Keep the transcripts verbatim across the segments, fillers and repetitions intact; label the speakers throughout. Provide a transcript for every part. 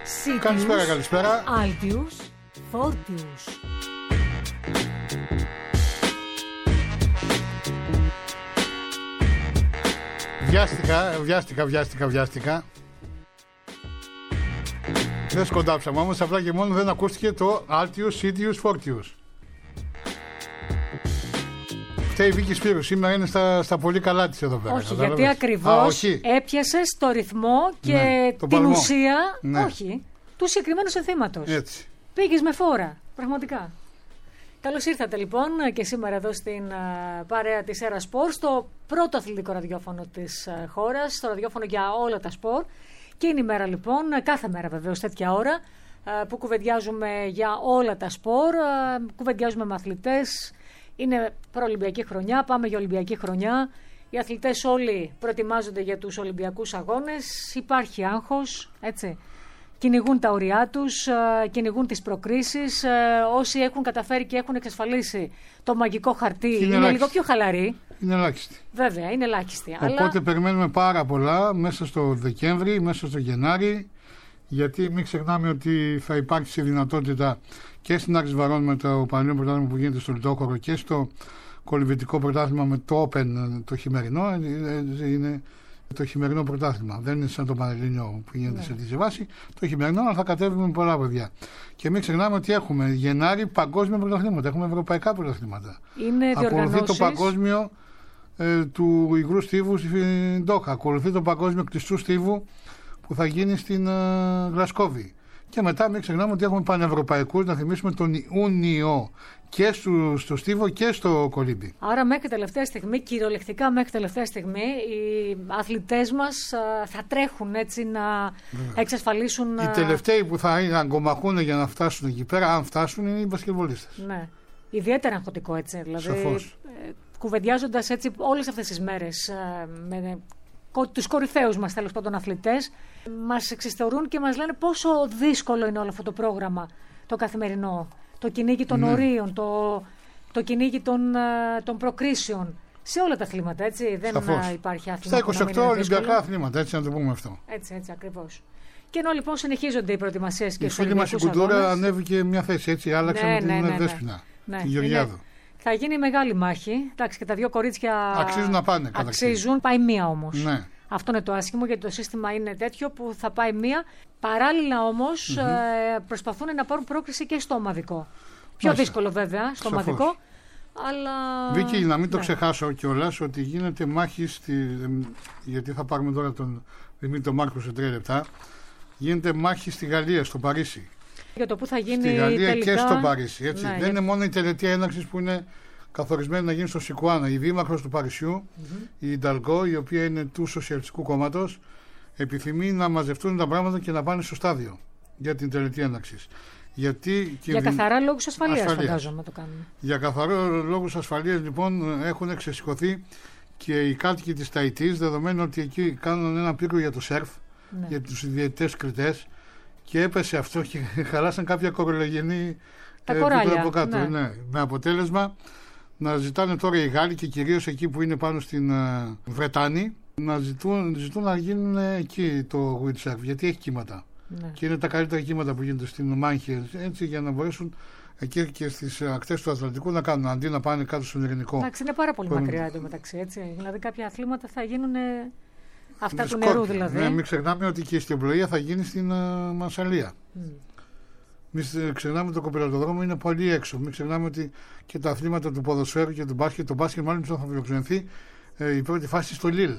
Speaker 1: Σίτιους,
Speaker 2: καλησπέρα, καλησπέρα.
Speaker 1: Άλτιους, Φόρτιους.
Speaker 2: Βιάστηκα, βιάστηκα, βιάστηκα, βιάστηκα. Δεν σκοντάψαμε όμως, απλά και μόνο δεν ακούστηκε το Άλτιους, Σίτιους, Φόρτιους. Φταίει η Βίκη Σπύρου, σήμερα είναι στα, στα πολύ καλά της εδώ πέρα.
Speaker 1: Όχι,
Speaker 2: κατάλαβες?
Speaker 1: γιατί ακριβώς έπιασες το ρυθμό και
Speaker 2: Ναι, το
Speaker 1: την
Speaker 2: παλμό.
Speaker 1: ουσία,
Speaker 2: Ναι.
Speaker 1: όχι, του συγκεκριμένου συνθήματος.
Speaker 2: Έτσι.
Speaker 1: Πήγες με φόρα, πραγματικά. Καλώς ήρθατε λοιπόν και σήμερα εδώ στην α, παρέα της Έρα Σπορ, στο πρώτο αθλητικό ραδιόφωνο της α, χώρας, στο ραδιόφωνο για όλα τα σπορ. Και είναι η μέρα λοιπόν, κάθε μέρα βεβαίως τέτοια ώρα, α, που κουβεντιάζουμε για όλα τα σπορ, α, κουβεντιάζουμε με αθλητές. Είναι προολυμπιακή χρονιά, πάμε για Ολυμπιακή χρονιά. Οι αθλητές όλοι προετοιμάζονται για τους Ολυμπιακούς αγώνες. Υπάρχει άγχος, έτσι. Κυνηγούν τα ωριά τους, κυνηγούν τις προκρίσεις. Όσοι έχουν καταφέρει και έχουν εξασφαλίσει το μαγικό χαρτί είναι, είναι λίγο πιο χαλαροί.
Speaker 2: Είναι ελάχιστοι.
Speaker 1: Βέβαια, είναι ελάχιστοι.
Speaker 2: Οπότε
Speaker 1: αλλά...
Speaker 2: περιμένουμε πάρα πολλά μέσα στο Δεκέμβρη, μέσα στο Γενάρη. Γιατί μην ξεχνάμε ότι θα υπάρξει δυνατότητα και στην Άρης Βαρών με το Πανελλήνιο Πρωτάθλημα που γίνεται στο Λιτόχωρο και στο Κολυμβητικό Πρωτάθλημα με το Open το χειμερινό. Είναι το χειμερινό πρωτάθλημα. Δεν είναι σαν το Πανελλήνιο που γίνεται ναι. σε τέτοια βάση. Το χειμερινό, αλλά θα κατέβουμε με πολλά παιδιά. Και μην ξεχνάμε ότι έχουμε Γενάρη παγκόσμια πρωταθλήματα. Έχουμε ευρωπαϊκά πρωταθλήματα.
Speaker 1: Είναι
Speaker 2: ακολουθεί το παγκόσμιο ε, του υγρού στίβου στην Ντόχα. Ακολουθεί το παγκόσμιο κλειστού στίβου που θα γίνει στην uh, Γλασκόβη. Και μετά μην ξεχνάμε ότι έχουμε πανευρωπαϊκούς, να θυμίσουμε τον Ιούνιο και στο, στο Στίβο και στο Κολύμπι.
Speaker 1: Άρα μέχρι τελευταία στιγμή, κυριολεκτικά μέχρι τελευταία στιγμή, οι αθλητές μας uh, θα τρέχουν έτσι να yeah. εξασφαλίσουν...
Speaker 2: Οι τελευταίοι που θα αγκομαχούν για να φτάσουν εκεί πέρα, αν φτάσουν, είναι οι μπασκετμπολίστες.
Speaker 1: Ναι. Ιδιαίτερα αγχωτικό έτσι. Δηλαδή,
Speaker 2: σαφώς.
Speaker 1: Ε, κουβεντιάζοντας έτσι όλες αυτές τις μέρες ε, με... τους κορυφαίους μας τέλος πάντων αθλητές, μας εξιστορούν και μας λένε πόσο δύσκολο είναι όλο αυτό το πρόγραμμα το καθημερινό, το κυνήγι των ναι. ορίων, το, το κυνήγι των, των προκρίσεων σε όλα τα αθλήματα, έτσι. Δεν
Speaker 2: Σαφώς.
Speaker 1: υπάρχει άθλημα.
Speaker 2: Στα είκοσι οκτώ Ολυμπιακά αθλήματα, έτσι να το πούμε αυτό.
Speaker 1: Έτσι, έτσι ακριβώς. Και ενώ λοιπόν συνεχίζονται οι προετοιμασίες και
Speaker 2: η φίλη μας η Κουντούρα ανέβηκε μια θέση, έτσι, άλλαξε ναι, με την ναι, ναι, Δέσποινα, ναι. τη Γεωργιάδου. Είναι... Θα
Speaker 1: γίνει μεγάλη μάχη. Εντάξει, και τα δύο κορίτσια
Speaker 2: αξίζουν να πάνε.
Speaker 1: Αξίζουν, πάει μία όμως.
Speaker 2: Ναι.
Speaker 1: Αυτό είναι το άσχημο, γιατί το σύστημα είναι τέτοιο που θα πάει μία. Παράλληλα όμως mm-hmm. ε, προσπαθούν να πάρουν πρόκριση και στο ομαδικό. Πιο Μάλιστα. δύσκολο βέβαια στο Σαφώς. ομαδικό. Αλλά...
Speaker 2: Βίκυ, να μην ναι. το ξεχάσω κιόλας ότι γίνεται μάχη στη... γιατί θα πάρουμε τώρα τον Δημήτρη Μάρκο σε τρία λεπτά. Γίνεται μάχη στη Γαλλία, στο Παρίσι.
Speaker 1: Για το που θα γίνει
Speaker 2: στη Γαλλία
Speaker 1: τελικά...
Speaker 2: και στο Παρίσι. Έτσι.
Speaker 1: Ναι,
Speaker 2: Δεν
Speaker 1: για...
Speaker 2: είναι μόνο η τελετία έναρξης που είναι καθορισμένη να γίνει στο Σικουάνα. Η δήμαρχος του Παρισιού, mm-hmm. η Ινταλγκό, η οποία είναι του Σοσιαλιστικού Κόμματος, επιθυμεί να μαζευτούν τα πράγματα και να πάνε στο στάδιο για την τελετή έναρξης. Γιατί
Speaker 1: για καθαρά λόγους ασφαλείας, ασφαλείας φαντάζομαι το κάνουν.
Speaker 2: Για καθαρά λόγους ασφαλείας λοιπόν έχουν εξεσηκωθεί και οι κάτοικοι της Ταϊτής, δεδομένου ότι εκεί κάνουν ένα πύργο για το σερφ, ναι. για τους ιδιαιτές κριτές, και έπεσε αυτό και χαλάσαν κάποια κορολογενή
Speaker 1: τα ε, κοράλια,
Speaker 2: από κάτω.
Speaker 1: Ναι.
Speaker 2: Ναι. Με αποτέλεσμα να ζητάνε τώρα οι Γάλλοι και κυρίως εκεί που είναι πάνω στην uh, Βρετάνη να ζητούν, ζητούν να γίνουν εκεί το windsurf, γιατί έχει κύματα. Ναι. Και είναι τα καλύτερα κύματα που γίνονται στην Μάνχη, έτσι, για να μπορέσουν εκεί και στις ακτές του Ατλαντικού να κάνουν, αντί να πάνε κάτω στον Ειρηνικό.
Speaker 1: Εντάξει, είναι πάρα πολύ μακριά εντωμεταξύ, έτσι. Δηλαδή κάποια αθλήματα θα γίνουν αυτά του νερού, δηλαδή.
Speaker 2: Ναι, μην ξεχνάμε ότι και η στιοπλοεία θα γίνει στην uh, Μασσαλία. Mm. Μην ξεχνάμε ότι το κοπηλατοδρόμο είναι πολύ έξω. Μην ξεχνάμε ότι και τα αθλήματα του ποδοσφαίρου και του μπάσκετ, το μπάσκετ μάλλον θα φιλοξενηθεί ε, η πρώτη φάση στο Λίλ.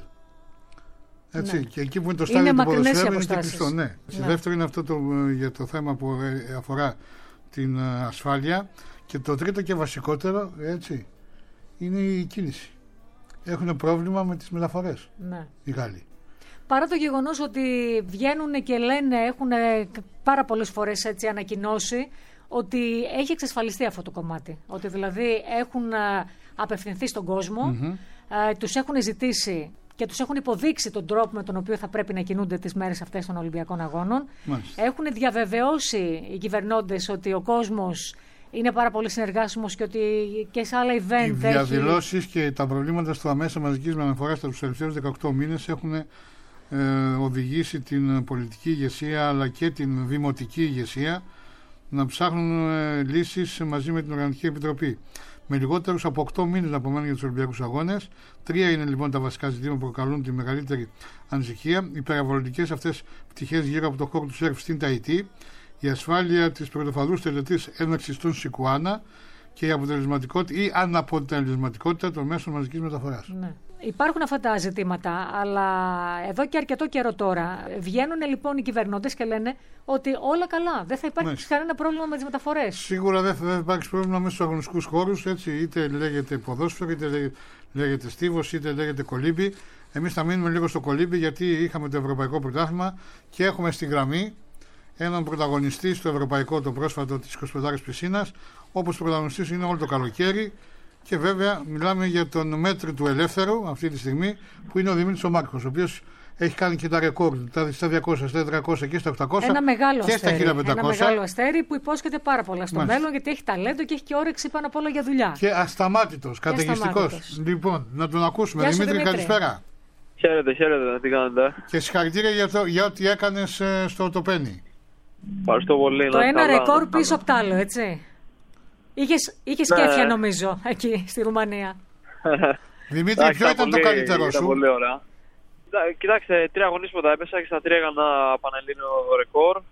Speaker 2: Έτσι. Ναι. Και εκεί που είναι το στάδιο του ποδοσφαίρου είναι και κλειστό. Ναι. Ναι. Στη δεύτερη είναι αυτό το, για το θέμα που αφορά την uh, ασφάλεια. Και το τρίτο και βασικότερο, έτσι, είναι η κίνηση. Έχουν πρόβλημα με τις μεταφορές ναι. οι Γάλλοι.
Speaker 1: Παρά το γεγονός ότι βγαίνουν και λένε, έχουν πάρα πολλές φορές έτσι ανακοινώσει ότι έχει εξασφαλιστεί αυτό το κομμάτι. Ότι δηλαδή έχουν απευθυνθεί στον κόσμο, mm-hmm. ε, τους έχουν ζητήσει και τους έχουν υποδείξει τον τρόπο με τον οποίο θα πρέπει να κινούνται τις μέρες αυτές των Ολυμπιακών Αγώνων. Μάλιστα. Έχουν διαβεβαιώσει οι κυβερνώντες ότι ο κόσμος είναι πάρα πολύ συνεργάσιμος και ότι και σε άλλα event. Οι
Speaker 2: διαδηλώσεις έχει... και τα προβλήματα στο αμέσα μαζικής μεταφοράς τους τελευταίους δεκαοκτώ μήνες έχουν ε, οδηγήσει την πολιτική ηγεσία αλλά και την δημοτική ηγεσία να ψάχνουν ε, λύσεις μαζί με την Οργανωτική Επιτροπή. Με λιγότερους από οκτώ μήνες να απομένουν για τους Ολυμπιακούς Αγώνες. Τρία είναι λοιπόν τα βασικά ζητήματα που προκαλούν τη μεγαλύτερη ανησυχία. Οι περιβαλλοντικές αυτές πτυχές γύρω από το χώρο του σερφ στην Ταϊτή, η ασφάλεια της πρωτοφαδούς τελετής έναρξης των Σικουάνα και η αποτελεσματικότητα ή αναποτελεσματικότητα των μέσων μαζικής μεταφοράς.
Speaker 1: Ναι. Υπάρχουν αυτά τα ζητήματα, αλλά εδώ και αρκετό καιρό τώρα βγαίνουν λοιπόν οι κυβερνώντες και λένε ότι όλα καλά, δεν θα υπάρχει ναι. κανένα πρόβλημα με τις μεταφορές.
Speaker 2: Σίγουρα δεν θα, δεν θα υπάρξει πρόβλημα μέσα στους αγωνιστικούς χώρους, έτσι, είτε λέγεται ποδόσφαιρο, είτε λέγεται στίβος, είτε λέγεται κολύμπι. Εμείς θα μείνουμε λίγο στο κολύμπι, γιατί είχαμε το Ευρωπαϊκό Πρωτάθλημα και έχουμε στη γραμμή έναν πρωταγωνιστή στο Ευρωπαϊκό, το πρόσφατο της εικοσιπεντάρης Πισίνας, όπως πρωταγωνιστής είναι όλο το καλοκαίρι. Και βέβαια μιλάμε για τον μέτρη του ελεύθερου αυτή τη στιγμή, που είναι ο Δημήτρης ο Μάρκος, ο οποίος έχει κάνει και τα ρεκόρ στα διακόσια, στα τετρακόσια και στα οκτακόσια
Speaker 1: ένα μεγάλο
Speaker 2: και στα χίλια πεντακόσια.
Speaker 1: Ένα μεγάλο αστέρι που υπόσχεται πάρα πολλά στο Μάλιστα. μέλλον, γιατί έχει ταλέντο και έχει και όρεξη πάνω απ' όλα για δουλειά.
Speaker 2: Και ασταμάτητος, καταιγιστικός. Λοιπόν, να τον ακούσουμε.
Speaker 1: Γεια σου,
Speaker 2: Δημήτρη,
Speaker 1: Δημήτρη,
Speaker 2: καλησπέρα.
Speaker 3: Χαίρετε, χαίρετε, τι κάνετε.
Speaker 2: Και συγχαρητήρια για, το, για ό,τι έκανες ε, στο τοπένι.
Speaker 3: Ευχαριστώ πολύ.
Speaker 1: Το ένα καλά, ρεκόρ πίσω από τ' άλλο, έτσι. Είχες, είχες ναι. κέφια νομίζω εκεί στη Ρουμανία.
Speaker 2: Δημήτρη, ποιο ήταν πολύ, το καλύτερό
Speaker 3: ήταν
Speaker 2: σου?
Speaker 3: Πολύ ωραία. Κοιτάξτε, τρία αγωνίσματα έπεσα και στα τρία έκανα πανελλήνιο ρεκόρ.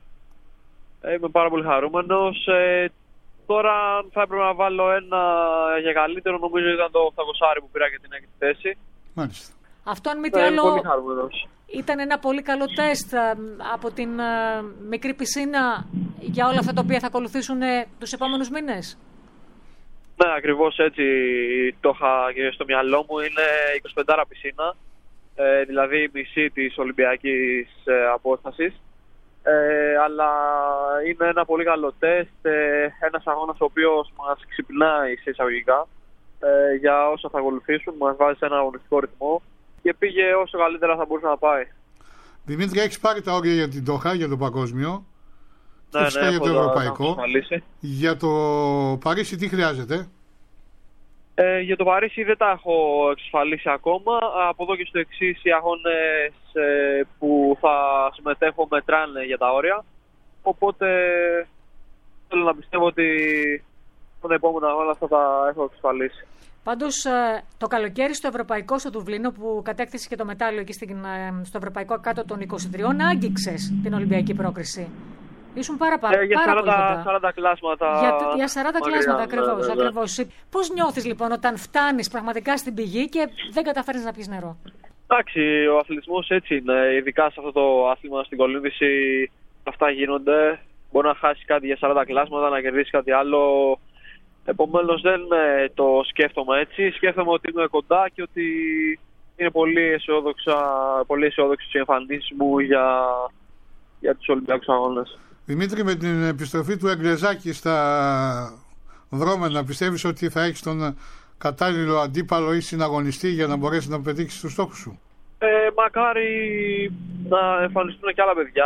Speaker 3: Είμαι πάρα πολύ χαρούμενος. Ε, τώρα θα έπρεπε να βάλω ένα για καλύτερο, νομίζω ήταν το οκτακόσια που πήρα και την έκτη θέση.
Speaker 2: Μάλιστα.
Speaker 1: Αυτό αν μη τι άλλο ήταν ένα πολύ καλό τεστ από την μικρή πισίνα για όλα αυτά τα οποία θα ακολουθήσουν τους επόμενους μήνες.
Speaker 3: Ναι, ακριβώς έτσι το είχα και στο μυαλό μου. Είναι εικοσιπεντάρα πισίνα, ε, δηλαδή η μισή της Ολυμπιακής ε, απόστασης. Ε, αλλά είναι ένα πολύ καλό τεστ, ε, ένας αγώνας ο οποίος μας ξυπνάει σε εισαγωγικά ε, για όσα θα ακολουθήσουν, μας βάζει σε ένα αγωνιστικό ρυθμό και πήγε όσο καλύτερα θα μπορούσε να πάει.
Speaker 2: Δημήτρη, έχεις πάρει τα όρια για την Ντόχα, για το παγκόσμιο,
Speaker 3: ναι,
Speaker 2: και
Speaker 3: ναι,
Speaker 2: για το ευρωπαϊκό.
Speaker 3: Για
Speaker 2: το Παρίσι τι χρειάζεται?
Speaker 3: Ε, για το Παρίσι δεν τα έχω εξασφαλίσει ακόμα. Από εδώ και στο εξής οι αγώνες ε, που θα συμμετέχω μετράνε για τα όρια. Οπότε θέλω να πιστεύω ότι τον επόμενο αγώνα θα τα έχω εξασφαλίσει.
Speaker 1: Πάντως το καλοκαίρι στο Ευρωπαϊκό στο Δουβλίνο που κατέκτησε και το μετάλλιο εκεί στην, στο Ευρωπαϊκό κάτω των είκοσι τριών, άγγιξες την Ολυμπιακή πρόκριση. Ήσουν πάρα, πάρα,
Speaker 3: ε, για
Speaker 1: πάρα
Speaker 3: σαράντα,
Speaker 1: πολύ κοντά.
Speaker 3: σαράντα κλάσματα.
Speaker 1: Για, για σαράντα μακριά, κλάσματα ακριβώς.
Speaker 3: Ναι, ναι, ναι.
Speaker 1: ακριβώς. Πώς νιώθεις λοιπόν όταν φτάνεις πραγματικά στην πηγή και δεν καταφέρεις να πιεις νερό?
Speaker 3: Εντάξει, ο αθλητισμός έτσι είναι. Ειδικά σε αυτό το άθλημα στην κολύμβηση αυτά γίνονται. Μπορεί να χάσει κάτι για σαράντα κλάσματα, να κερδίσει κάτι άλλο. Επομένως δεν το σκέφτομαι έτσι. Σκέφτομαι ότι είμαι κοντά και ότι είναι πολύ αισιόδοξα, πολύ αισιόδοξες οι εμφανίσεις μου για, για τους Ολυμπιακούς Αγώνες.
Speaker 2: Δημήτρη, με την επιστροφή του Εγκλεζάκη στα δρόμενα, πιστεύεις ότι θα έχεις τον κατάλληλο αντίπαλο ή συναγωνιστή για να μπορέσεις να πετύχεις τους στόχους σου?
Speaker 3: Ε, μακάρι να εμφανιστούν και άλλα παιδιά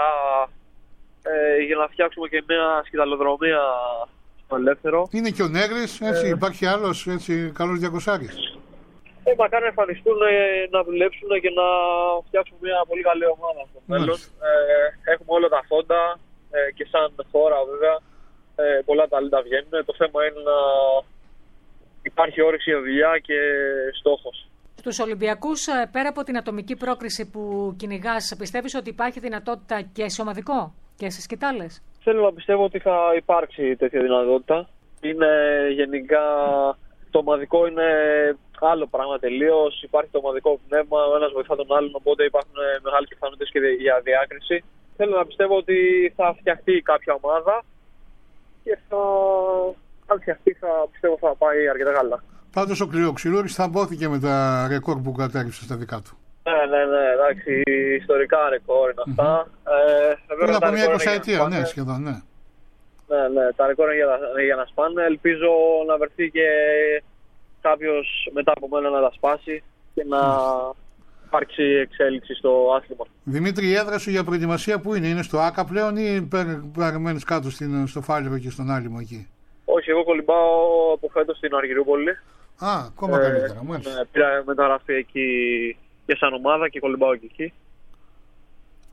Speaker 3: ε, για να φτιάξουμε και μια σκηταλοδρομία στο ελεύθερο. Είναι
Speaker 2: και ο Νέγρης, έτσι, ε, υπάρχει άλλος έτσι, καλός διακοσάρης.
Speaker 3: Ε, μακάρι να εμφανιστούν, να δουλέψουν και να φτιάξουν μια πολύ καλή ομάδα στο μέλλον. Ε, έχουμε όλα τα φόντα ε, και σαν χώρα βέβαια ε, πολλά ταλέντα βγαίνουν. Το θέμα είναι να υπάρχει όρεξη για δουλειά και στόχος.
Speaker 1: Στους Ολυμπιακούς, πέρα από την ατομική πρόκριση που κυνηγάς, πιστεύεις ότι υπάρχει δυνατότητα και σε ομαδικό και σε σκητάλες?
Speaker 3: Θέλω να πιστεύω ότι θα υπάρξει τέτοια δυνατότητα. Είναι γενικά, το ομαδικό είναι άλλο πράγμα τελείως. Υπάρχει το ομαδικό πνεύμα, ο ένας βοηθά τον άλλον, οπότε υπάρχουν μεγάλες πιθανότητες και για διάκριση. Θέλω να πιστεύω ότι θα φτιαχτεί κάποια ομάδα και θα, αν φτιαχτεί θα πιστεύω θα πάει αρκετά καλά.
Speaker 2: Πάντως ο Κλειοξυλούρης θα μπόθηκε με τα ρεκόρ που κατέγραψε στα δικά του.
Speaker 3: Ναι, ναι, ναι, εντάξει, ιστορικά ρεκόρ είναι αυτά. Mm-hmm.
Speaker 2: Ε, είναι από μια εικοσαετία, ναι, σχεδόν, ναι.
Speaker 3: Ναι, ναι, τα ρεκόρ είναι για, για να σπάνε. Ελπίζω να βρεθεί και κάποιος μετά από μένα να τα σπάσει και να υπάρξει εξέλιξη στο άθλημα.
Speaker 2: Δημήτρη, η έδρα σου για προετοιμασία που είναι, είναι στο ΆΚΑ πλέον ή παραμένεις κάτω στην, στο Φάληρο και στον Άλυμο εκεί?
Speaker 3: Όχι, εγώ κολυμπάω από φέτος στην Αργυρούπολη.
Speaker 2: Α, ακόμα ε, καλύτερα, μάλιστα.
Speaker 3: Ναι, πήρα μεταγραφή εκεί και σαν ομάδα και κολυμπάω και εκεί.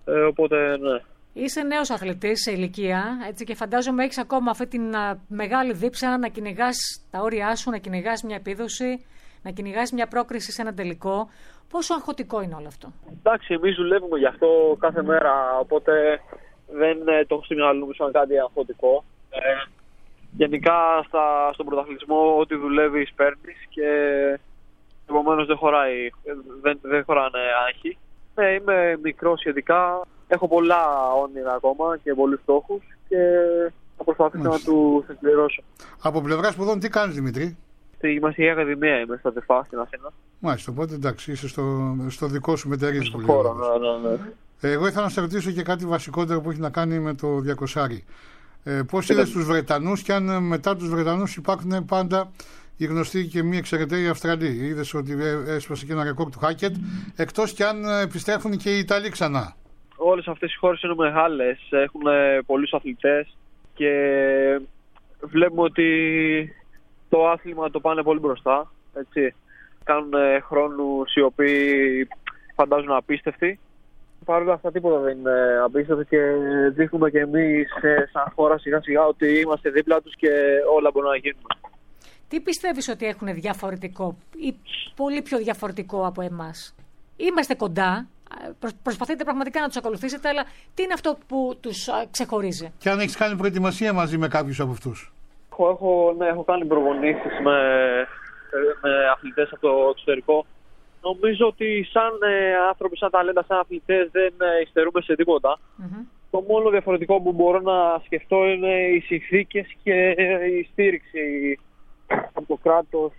Speaker 3: Ε, οπότε, ναι.
Speaker 1: Είσαι νέος αθλητής σε ηλικία, έτσι, και φαντάζομαι έχεις ακόμα αυτή την α, μεγάλη δίψα να κυνηγάς τα όρια σου, να κυνηγάς μια επίδοση, να κυνηγάς μια πρόκριση σε ένα τελικό. Πόσο αγχωτικό είναι όλο αυτό?
Speaker 3: Εντάξει, εμείς δουλεύουμε γι' αυτό κάθε μέρα, οπότε δεν ε, το έχω στο μυαλό μου σαν κάτι αγχωτικό. Ε, γενικά στα, στον πρωταθλητισμό ό,τι δουλεύεις παίρνεις και επομένως δεν χωράει, δεν, δεν χωράνε άγχη. Ε, είμαι μικρός σχετικά, έχω πολλά όνειρα ακόμα και πολλούς στόχους και θα προσπαθήσω να τους εκπληρώσω.
Speaker 2: Από πλευρά σπουδών τι κάνεις, Δημήτρη?
Speaker 3: Στη Γυμναστική Ακαδημία είμαι, στα ΤΕΦΑ στην Αθήνα.
Speaker 2: Μάλιστα, οπότε εντάξει, είσαι στο, στο δικό σου μετερίζει.
Speaker 3: Στο χώρο, ναι, ναι, ναι.
Speaker 2: Εγώ ήθελα να σε ρωτήσω και κάτι βασικότερο που έχει να κάνει με το διακοσάρι. Ε, πώς είδες τους Βρετανούς και αν μετά τους Βρετανούς υπάρχουν πάντα οι γνωστοί και μη εξαιρεταίοι Αυστραλοί? Είδες ότι έσπασε και ένα ρεκόρ του Χάκετ, εκτός και αν επιστρέφουν και οι Ιταλοί ξανά.
Speaker 3: Όλες αυτές οι χώρες είναι μεγάλες, έχουν πολλούς αθλητές και βλέπουμε ότι το άθλημα το πάνε πολύ μπροστά. Έτσι. Κάνουν χρόνους οι οποίοι φαντάζουν απίστευτοι. Παρ' όλα αυτά τίποτα δεν είναι απίστευτο και δείχνουμε και εμείς σαν χώρα σιγά σιγά ότι είμαστε δίπλα τους και όλα μπορούν να γίνουν.
Speaker 1: Τι πιστεύεις ότι έχουν διαφορετικό ή πολύ πιο διαφορετικό από εμάς? Είμαστε κοντά, προσπαθείτε πραγματικά να τους ακολουθήσετε, αλλά τι είναι αυτό που τους ξεχωρίζει?
Speaker 2: Και αν έχεις κάνει προετοιμασία μαζί με κάποιους από αυτούς?
Speaker 3: Έχω, έχω, ναι, έχω κάνει προπονήσεις με, με αθλητές από το εξωτερικό. Νομίζω ότι σαν ε, άνθρωποι, σαν ταλέντα, σαν αθλητές δεν ε, υστερούμε σε τίποτα. Mm-hmm. Το μόνο διαφορετικό που μπορώ να σκεφτώ είναι οι συνθήκες και ε, η στήριξη από το κράτος.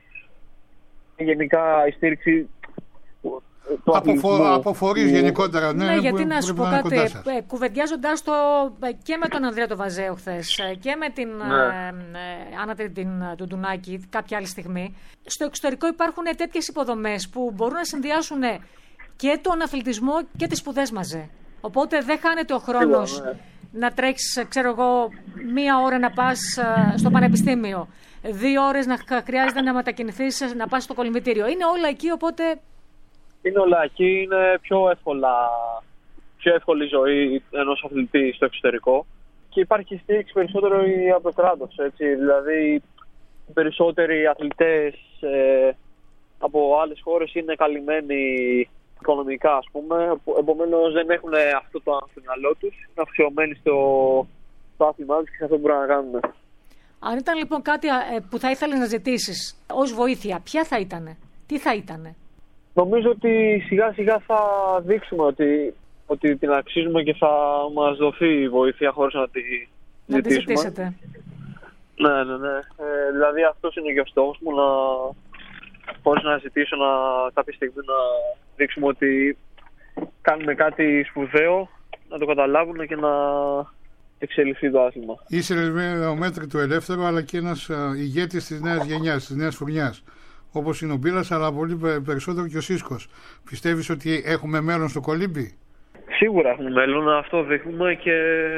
Speaker 3: Γενικά η στήριξη του αθλητισμού.
Speaker 2: Αποφορείς γενικότερα. Ναι,
Speaker 1: ναι,
Speaker 2: που,
Speaker 1: γιατί
Speaker 2: που,
Speaker 1: να σου πω
Speaker 2: να
Speaker 1: κάτι, ε, κουβεντιάζοντας το και με τον Ανδρέα τον Βαζέο χθες και με την ναι. ε, Άννα την, του Ντουνάκη κάποια άλλη στιγμή, στο εξωτερικό υπάρχουν τέτοιες υποδομές που μπορούν να συνδυάσουν και τον αθλητισμό και τις σπουδές μαζί. Οπότε δεν χάνεται ο χρόνος ναι. να τρέξεις, ξέρω εγώ, μία ώρα να πας στο πανεπιστήμιο, δύο ώρες να χρειάζεται να μετακινηθείς να πας στο κολυμβητήριο. Είναι όλα εκεί, οπότε...
Speaker 3: Είναι όλα εκεί, είναι πιο, εύκολα, πιο εύκολη ζωή ενός αθλητή στο εξωτερικό και υπάρχει στήριξη περισσότερο από το κράτος. Έτσι. Δηλαδή, οι περισσότεροι αθλητές ε, από άλλες χώρες είναι καλυμμένοι οικονομικά, ας πούμε. Επομένως, δεν έχουν αυτό το στο μυαλό τους. Είναι αυξηωμένοι στο, στο άθλημά τους και σε αυτό που μπορούν να κάνουν.
Speaker 1: Αν ήταν λοιπόν κάτι που θα ήθελες να ζητήσεις ως βοήθεια, ποια θα ήτανε, τι θα ήτανε?
Speaker 3: Νομίζω ότι σιγά σιγά θα δείξουμε ότι, ότι την αξίζουμε και θα μας δοθεί η βοήθεια χωρίς να τη
Speaker 1: να ζητήσουμε. Να τη ζητήσετε.
Speaker 3: Ναι, ναι, ναι. Ε, δηλαδή αυτός είναι και ο στόχος μου, να, χωρίς να ζητήσω να, κάποια στιγμή να δείξουμε ότι κάνουμε κάτι σπουδαίο, να το καταλάβουν και να εξελιχθεί το άθλημα.
Speaker 2: Είσαι ο μέτρη του ελεύθερου, αλλά και ένας ηγέτης της νέας γενιάς, της νέας φουρνιάς. Όπως είναι ο Μπίλας, αλλά πολύ περισσότερο και ο Σίσκος. Πιστεύεις ότι έχουμε μέλλον στο κολύμπι?
Speaker 3: Σίγουρα έχουμε μέλλον, αυτό δείχνουμε και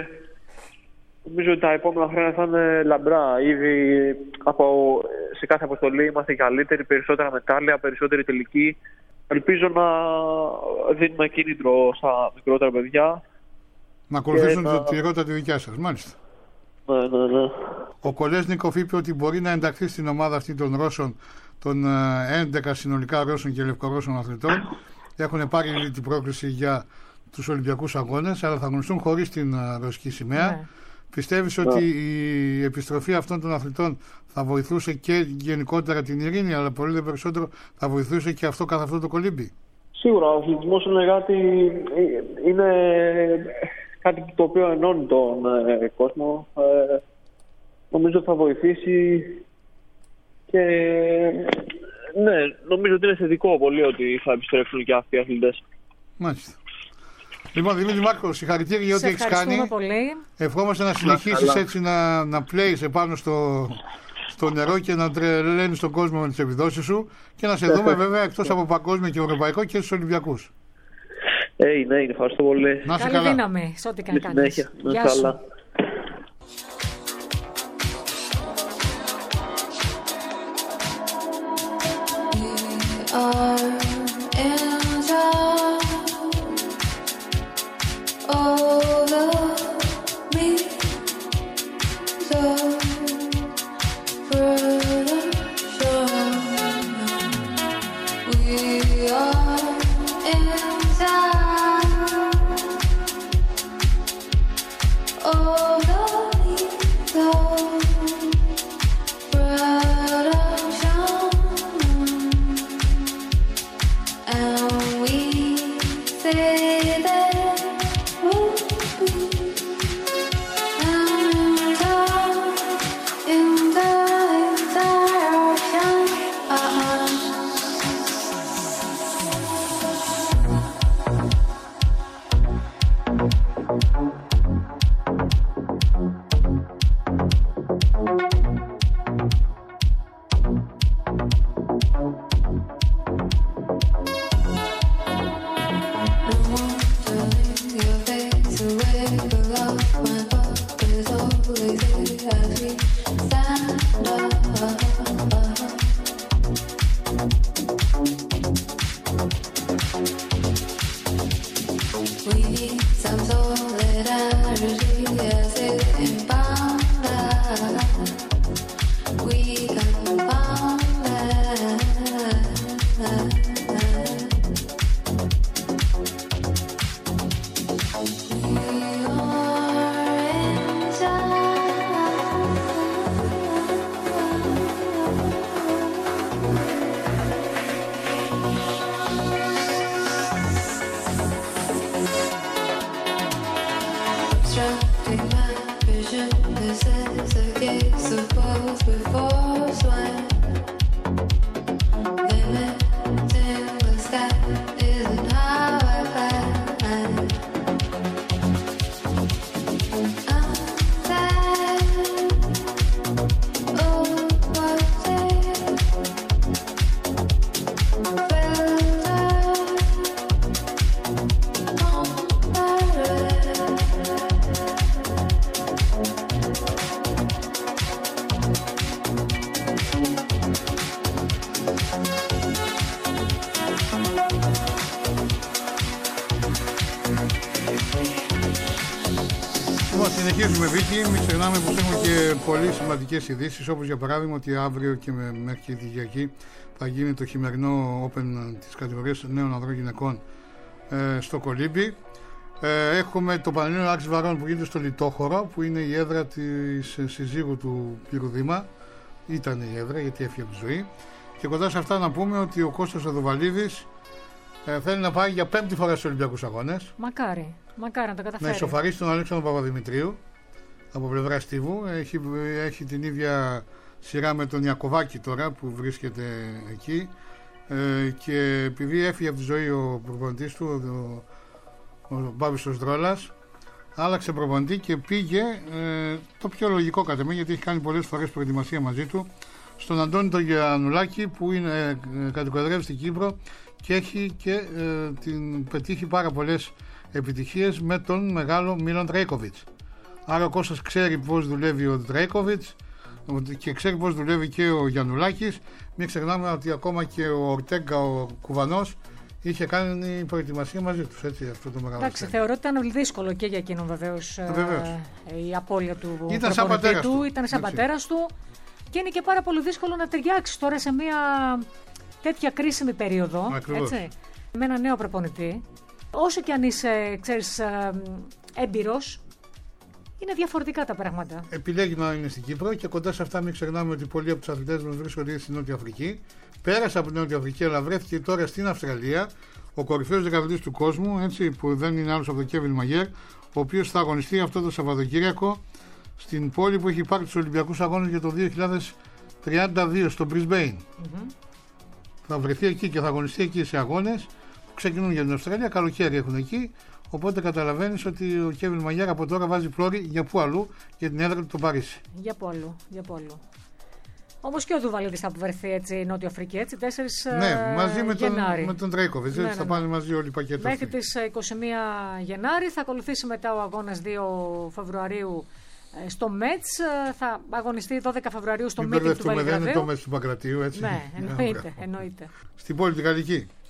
Speaker 3: νομίζω ότι τα επόμενα χρόνια θα είναι λαμπρά. Ήδη από, σε κάθε αποστολή είμαστε καλύτεροι, περισσότερα μετάλλια, περισσότερη τελική. Ελπίζω να δίνουμε κίνητρο στα μικρότερα παιδιά.
Speaker 2: Να ακολουθήσουν
Speaker 3: να...
Speaker 2: τη ρότα τη δικιά σας, μάλιστα.
Speaker 3: Ναι, ναι, ναι.
Speaker 2: Ο Κολέσνικοφ είπε ότι μπορεί να ενταχθεί στην ομάδα αυτή των Ρώσων, των έντεκα συνολικά Ρώσων και Λευκορώσων αθλητών. Έχουν πάρει την πρόκληση για τους Ολυμπιακούς Αγώνες, αλλά θα γνωριστούν χωρίς την ρωσική σημαία. Ναι. Πιστεύεις ναι. ότι η επιστροφή αυτών των αθλητών θα βοηθούσε και γενικότερα την ειρήνη, αλλά πολύ δε περισσότερο θα βοηθούσε και αυτό καθ' αυτό το κολύμπι?
Speaker 3: Σίγουρα, ο αθλητισμός είναι κάτι, είναι κάτι το οποίο ενώνει τον ε, κόσμο. Ε, νομίζω ότι θα βοηθήσει και ναι, νομίζω ότι είναι θετικό πολύ ότι θα επιστρέψουν και αυτοί οι αθλητές.
Speaker 2: Μάλιστα. Λοιπόν, Δημήτρη Μάρκο, συγχαρητήρια για ό,τι έχεις κάνει.
Speaker 1: Πολύ.
Speaker 2: Ευχόμαστε να συνεχίσεις έτσι να, να πλέεις επάνω στο, στο νερό και να τρελαίνεις τον κόσμο με τις επιδόσεις σου και να σε δούμε βέβαια εκτός από παγκόσμιο και ευρωπαϊκό και στους Ολυμπιακούς.
Speaker 3: Ε, ναι, είναι, ευχαριστώ πολύ.
Speaker 2: Να είσαι
Speaker 1: καλή
Speaker 2: καλά.
Speaker 1: δύναμη σε ό,τι κάνεις.
Speaker 3: Γεια σου.
Speaker 2: Συνεχίζουμε, Βίκη. Μην ξεχνάμε πως έχουμε και πολύ σημαντικές ειδήσεις, όπως για παράδειγμα ότι αύριο και με, μέχρι και τη Κυριακή θα γίνει το χειμερινό Open της κατηγορίας νέων ανδρών γυναικών ε, στο Κολύμπι. Ε, έχουμε το Πανελλήνιο Άξης Βαρών που γίνεται στο Λιτόχωρο, που είναι η έδρα της συζύγου του Πύρου Δήμα. Ήταν η έδρα γιατί έφυγε από τη ζωή. Και κοντά σε αυτά να πούμε ότι ο Κώστας Οδοβαλίδης ε, θέλει να πάει για πέμπτη φορά στους Ολυμπιακούς Αγώνες.
Speaker 1: Μακάρι. Μακάρι να το καταφέρει.
Speaker 2: Να ισοφαρίσει τον Αλέξανδρο Παπαδημητρίου από πλευρά Στίβου. Έχει, έχει την ίδια σειρά με τον Ιακωβάκη τώρα που βρίσκεται εκεί. Ε, και επειδή έφυγε από τη ζωή ο προπονητής του, ο, ο Μπάβης ο Δρόλας, άλλαξε προπονητή και πήγε ε, το πιο λογικό κατά μένα, γιατί έχει κάνει πολλές φορές προετοιμασία μαζί του, στον Αντώνη τον Γιαννουλάκη που είναι ε, κατοικοδρεύει στην Κύπρο και έχει και ε, την πετύχει πάρα πολλές επιτυχίες με τον μεγάλο Μίλαν Τρέικοβιτς. Άρα ο Κώστας ξέρει πώς δουλεύει ο Τρέικοβιτς και ξέρει πώς δουλεύει και ο Γιαννουλάκης. Μην ξεχνάμε ότι ακόμα και ο Ορτέγκα, ο Κουβανός, είχε κάνει προετοιμασία μαζί τους. Έτσι, αυτό το μεγάλο. Εντάξει,
Speaker 1: θεωρώ ότι ήταν δύσκολο και για εκείνον βεβαίως ε, η απώλεια του
Speaker 2: ήταν σαν πατέρας του, του.
Speaker 1: Ήταν σαν πατέρας του και είναι και πάρα πολύ δύσκολο να ταιριάξει τώρα σε μια τέτοια κρίσιμη περίοδο. Έτσι, με ένα νέο προπονητή. Όσο και αν είσαι, ξέρεις, έμπειρος, είναι διαφορετικά τα πράγματα.
Speaker 2: Επιλέγει να είναι στην Κύπρο και κοντά σε αυτά μην ξεχνάμε ότι πολλοί από τους αθλητές μας βρίσκονται στην Νότια Αφρική. Πέρασε από την Νότια Αφρική, αλλά βρέθηκε τώρα στην Αυστραλία, ο κορυφαίος δεκαθλητής του κόσμου, έτσι, που δεν είναι άλλος από τον Κέβιν Μαγιέρ, ο οποίος θα αγωνιστεί αυτό το Σαββατοκύριακο στην πόλη που έχει πάρει τους Ολυμπιακούς Αγώνες για το δύο χιλιάδες τριάντα δύο, στο Brisbane. Mm-hmm. Θα βρεθεί εκεί και θα αγωνιστεί εκεί σε αγώνες που ξεκινούν για την Αυστραλία, καλοκαίρι έχουν εκεί. Οπότε καταλαβαίνεις ότι ο Κέβιν Μαγιέρ από τώρα βάζει πλώρη για πού αλλού, για την έδρα του το Παρίσι.
Speaker 1: Για πού αλλού, για πού αλλού. Όμως και ο Δουβαλίδης θα βρεθεί έτσι η Νότια Αφρική, έτσι, τέσσερις
Speaker 2: ναι, μαζί με
Speaker 1: Γενάρη.
Speaker 2: τον, με τον Τρέικοβιτς, ναι, ναι, ναι. Θα πάνε μαζί όλοι οι πακέτες.
Speaker 1: Μέχρι τις είκοσι μία Γενάρη θα ακολουθήσει μετά ο αγώνας δύο Φεβρουαρίου στο Μέτς, θα αγωνιστεί δώδεκα Φεβρουαρίου στο Μέτς του Βελιγραδίου.
Speaker 2: Δεν είναι το Μέτς του Παγκρατίου, έτσι.
Speaker 1: Ναι, εννοείται, εννοείται.
Speaker 2: Στην πόλη τη Γαλλική.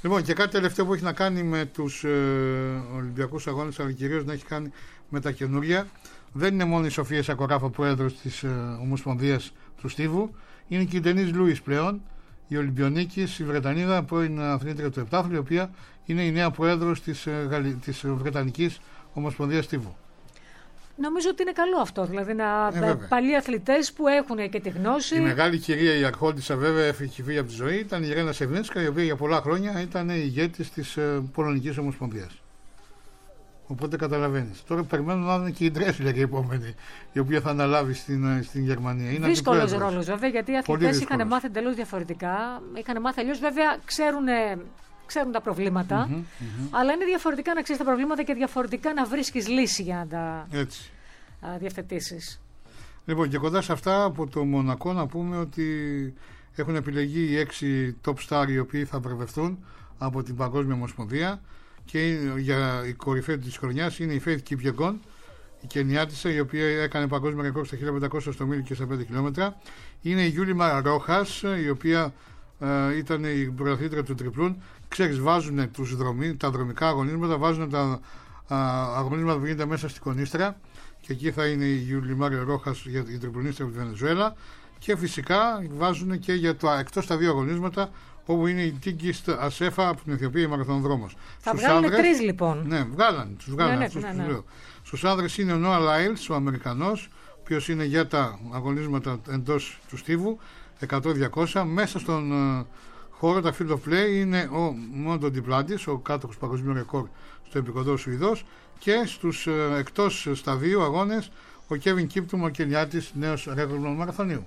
Speaker 2: Λοιπόν, και κάτι τελευταίο που έχει να κάνει με τους ε, Ολυμπιακούς Αγώνες, αλλά κυρίως να έχει κάνει με τα καινούρια. Δεν είναι μόνο η Σοφία Σακοράφα, πρόεδρος της ε, Ομοσπονδίας του Στίβου, είναι και η Ντενίζ Λούις πλέον, η Ολυμπιονίκης, η Βρετανίδα, πρώην αθλήτρια του επτάθλου, η οποία είναι η νέα πρόεδρος της, ε, Γαλλι... της Βρετανικής Ομοσπονδίας Στίβου. Νομίζω ότι είναι καλό αυτό, δηλαδή να ε,
Speaker 1: παλιοί αθλητές που έχουν και τη γνώση.
Speaker 2: Η μεγάλη κυρία, η αρχόντισσα βέβαια, έχει φύγει από τη ζωή, ήταν η Ρένα Σεβίνσκα, η οποία για πολλά χρόνια ήταν η ηγέτης της ε, Πολωνικής Ομοσπονδίας. Οπότε καταλαβαίνεις. Τώρα περιμένουμε να είναι και η Ντρέσλερ η επόμενη, η οποία θα αναλάβει στην, στην Γερμανία.
Speaker 1: Δύσκολος ρόλος βέβαια, γιατί οι αθλητές είχαν μάθει εντελώς διαφορετικά. Είχαν μάθει αλλιώς, βέβαια ξέρουν, ξέρουν τα προβλήματα, mm-hmm, mm-hmm. αλλά είναι διαφορετικά να ξέρεις τα προβλήματα και διαφορετικά να βρίσκεις λύση για να τα διευθετήσεις.
Speaker 2: Λοιπόν, και κοντά σε αυτά από το Μονακό να πούμε ότι έχουν επιλεγεί οι έξι top star οι οποίοι θα βραβευτούν από την Παγκόσμια Ομοσπονδία. Και για η κορυφαία της χρονιάς είναι η Faith Kipyegon, η Κενιάτισσα, η οποία έκανε παγκόσμιο ρεκόρ στα χίλια πεντακόσια στο μίλι και στα πέντε χιλιόμετρα. Είναι η Γιούλιμα Ρόχας, η οποία ε, ήταν η πρωταθλήτρια του τριπλούν. Ξέρεις, βάζουν τους δρομί, τα δρομικά αγωνίσματα, βάζουν τα α, αγωνίσματα που γίνεται μέσα στην Κονίστρα, και εκεί θα είναι η Γιούλιμα Ρόχας για την τριπλουνίστρια από τη Βενεζουέλα. Και φυσικά βάζουν και για το εκτός τα δύο αγωνίσματα, όπου είναι η Τίγκιστ Ασέφα από την Αιθιοπία, η μαραθωνοδρόμος.
Speaker 1: Θα βγάλουν τρεις λοιπόν.
Speaker 2: Ναι, βγάλαν, τους βγάλαν ναι, αυτούς, ναι, ναι, ναι. Στους άνδρες είναι ο Νόα Λάιλς, ο Αμερικανός, ο οποίος είναι για τα αγωνίσματα εντός του Στίβου, εκατό διακόσια. Μέσα στον uh, χώρο, τα field of play, είναι ο Μόντο Ντιπλάντης, ο κάτοχος παγκοσμίου ρεκόρ στο επικοντό Σουηδός, και στους uh, εκτός σταδίου αγώνες ο Κέβιν Κίπτουμ, ο Κενιάτης, νέος ρέκορδμαν μαραθωνίου.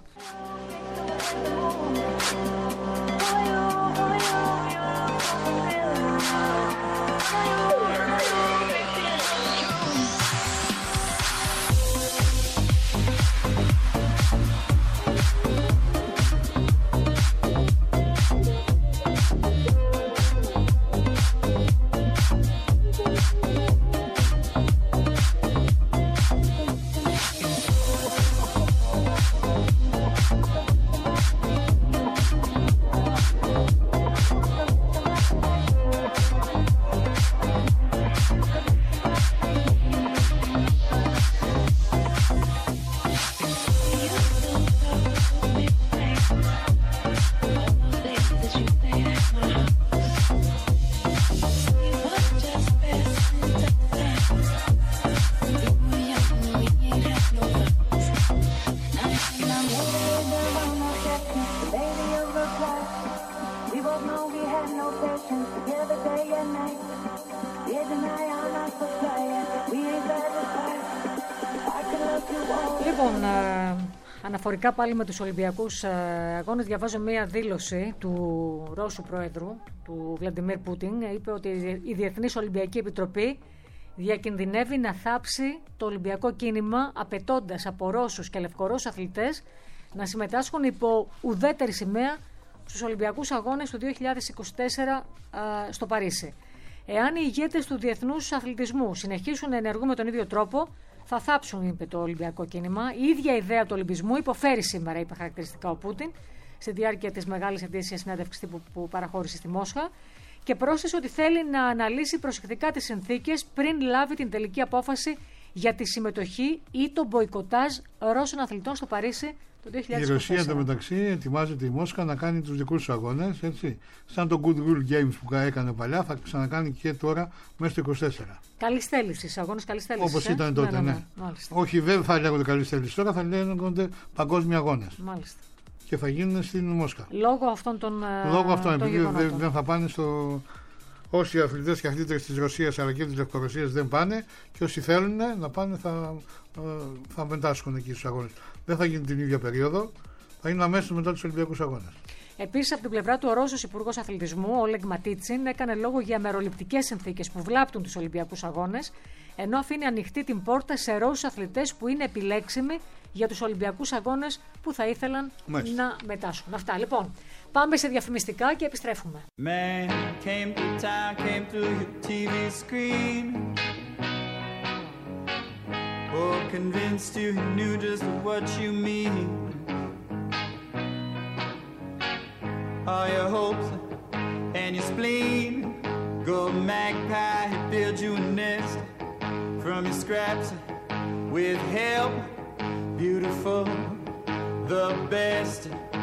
Speaker 1: Λοιπόν, ε, αναφορικά πάλι με τους Ολυμπιακούς ε, Αγώνες, διαβάζω μία δήλωση του Ρώσου Πρόεδρου, του Βλαντιμίρ Πούτιν. Είπε ότι η Διεθνής Ολυμπιακή Επιτροπή διακινδυνεύει να θάψει το Ολυμπιακό κίνημα, απαιτώντας από Ρώσους και Λευκορώσους αθλητές να συμμετάσχουν υπό ουδέτερη σημαία στους Ολυμπιακούς Αγώνες του δύο χιλιάδες είκοσι τέσσερα ε, στο Παρίσι. Εάν οι ηγέτες του διεθνούς αθλητισμού συνεχίσουν να ενεργούν με τον ίδιο τρόπο, θα θάψουν, είπε το Ολυμπιακό κίνημα. Η ίδια ιδέα του Ολυμπισμού υποφέρει σήμερα, είπε χαρακτηριστικά ο Πούτιν, στη διάρκεια της μεγάλης ετήσιας συνέντευξης τύπου που παραχώρησε στη Μόσχα, και πρόσθεσε ότι θέλει να αναλύσει προσεκτικά τις συνθήκες πριν λάβει την τελική απόφαση για τη συμμετοχή ή το μποϊκοτάζ Ρώσων αθλητών στο Παρίσι το δύο χιλιάδες είκοσι τέσσερα.
Speaker 2: Η Ρωσία εντωμεταξύ ετοιμάζεται η Μόσχα να κάνει τους δικούς τους αγώνες, έτσι. Σαν το Good Rule Games που έκανε παλιά, θα ξανακάνει και τώρα μέσα στο είκοσι τέσσερα.
Speaker 1: Καλής θέλησης, αγώνες καλής θέλησης.
Speaker 2: Όπως ε? ήταν τότε, ναι. ναι, ναι. ναι. Όχι, δεν θα λέγονται καλής θέλησης τώρα, θα λέγονται παγκόσμιοι αγώνες.
Speaker 1: Μάλιστα.
Speaker 2: Και θα γίνουν στην Μόσχα.
Speaker 1: Λόγω αυτών των
Speaker 2: Λόγω αυτών, επειδή δεν, δεν θα πάνε στο. Όσοι αθλητές και αθλήτρες της Ρωσίας αλλά και της Λευκορωσίας δεν πάνε, και όσοι θέλουν να πάνε θα, θα μετάσχουν εκεί στους αγώνες. Δεν θα γίνει την ίδια περίοδο, θα είναι αμέσως μετά τους Ολυμπιακούς Αγώνες.
Speaker 1: Επίσης, από την πλευρά του, ο Ρώσος Υπουργός Αθλητισμού, ο Όλεγ Ματίτσιν, έκανε λόγο για μεροληπτικές συνθήκες που βλάπτουν τους Ολυμπιακούς Αγώνες, ενώ αφήνει ανοιχτή την πόρτα σε Ρώσους αθλητές που είναι επιλέξιμοι για τους Ολυμπιακούς Αγώνες που θα ήθελαν Μάλιστα. να μετάσχουν. Αυτά λοιπόν. Πάμε σε διαφημιστικά και επιστρέφουμε. Man came to town, came through your τι βι screen. Oh, convinced you he knew just what you mean. All your hopes and your spleen
Speaker 4: from your scraps with help. Beautiful, the best.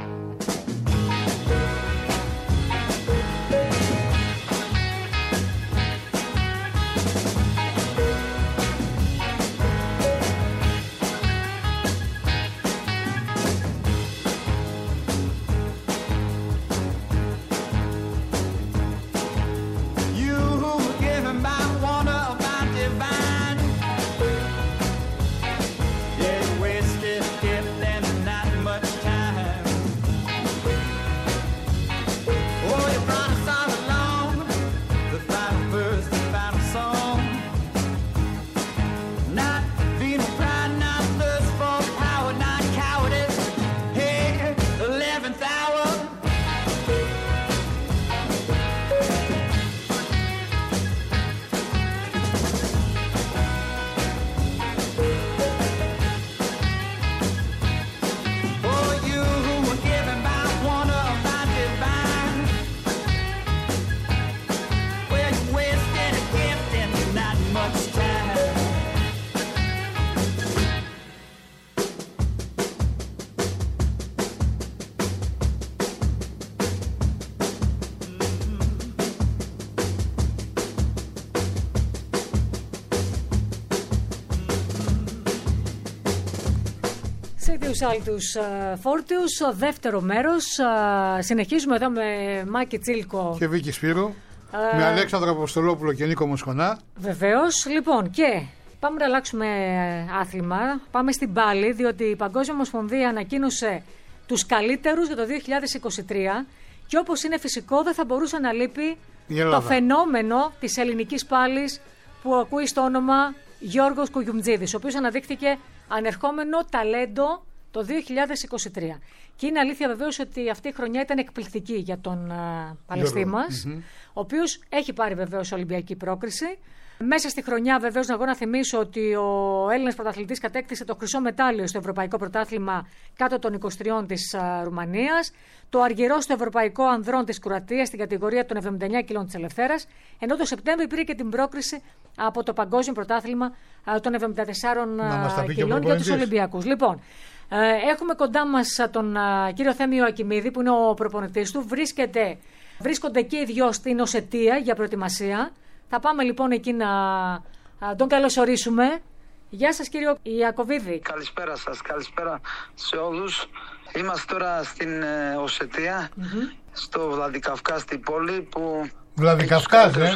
Speaker 1: Τους άλλους φόρτιους, ο δεύτερο μέρος. Συνεχίζουμε εδώ με Μάκη Τσίλκο
Speaker 2: και Βίκη Σπύρου, ε... με Αλέξανδρο Αποστολόπουλο και Νίκο Μοσχονά.
Speaker 1: Βεβαίως. Λοιπόν, και πάμε να αλλάξουμε άθλημα. Πάμε στην πάλη, διότι η Παγκόσμια Ομοσπονδία ανακοίνωσε τους καλύτερους για το δύο χιλιάδες είκοσι τρία και όπως είναι φυσικό δεν θα μπορούσε να λείπει το φαινόμενο της ελληνικής πάλης που ακούει στο όνομα Γιώργος Κουγιουμτζίδης, ο οποίος αναδείχθηκε ανερχόμενο ταλέντο το δύο χιλιάδες είκοσι τρία. Και είναι αλήθεια βεβαίως ότι αυτή η χρονιά ήταν εκπληκτική για τον uh, παλαιστή μας, mm-hmm. ο οποίος έχει πάρει βεβαίως ολυμπιακή πρόκριση. Μέσα στη χρονιά βεβαίως να εγώ να θυμίσω ότι ο Έλληνας πρωταθλητής κατέκτησε το χρυσό μετάλλιο στο Ευρωπαϊκό Πρωτάθλημα κάτω των είκοσι τριών της uh, Ρουμανίας, το αργυρό στο Ευρωπαϊκό Ανδρών της Κροατίας στην κατηγορία των εβδομήντα εννέα κιλών της Ελευθέρας, ενώ το Σεπτέμβριο πήρε και την πρόκριση από το Παγκόσμιο Πρωτάθλημα uh, των εβδομήντα τεσσάρων uh, κιλών για τους Ολυμπιακούς. Λοιπόν, έχουμε κοντά μας τον uh, κύριο Θέμιο Ακιμίδη που είναι ο προπονητής του. Βρίσκεται, βρίσκονται και οι δυο στην Οσετία για προετοιμασία. Θα πάμε λοιπόν εκεί να uh, τον καλωσορίσουμε. Γεια σας κύριο Ιακωβίδη.
Speaker 5: Καλησπέρα σας, καλησπέρα σε όλους. Είμαστε τώρα στην ε, Οσετία, mm-hmm. στο Βλαδικαυκάστη πόλη που
Speaker 2: Βλαδικαυκάς, ε,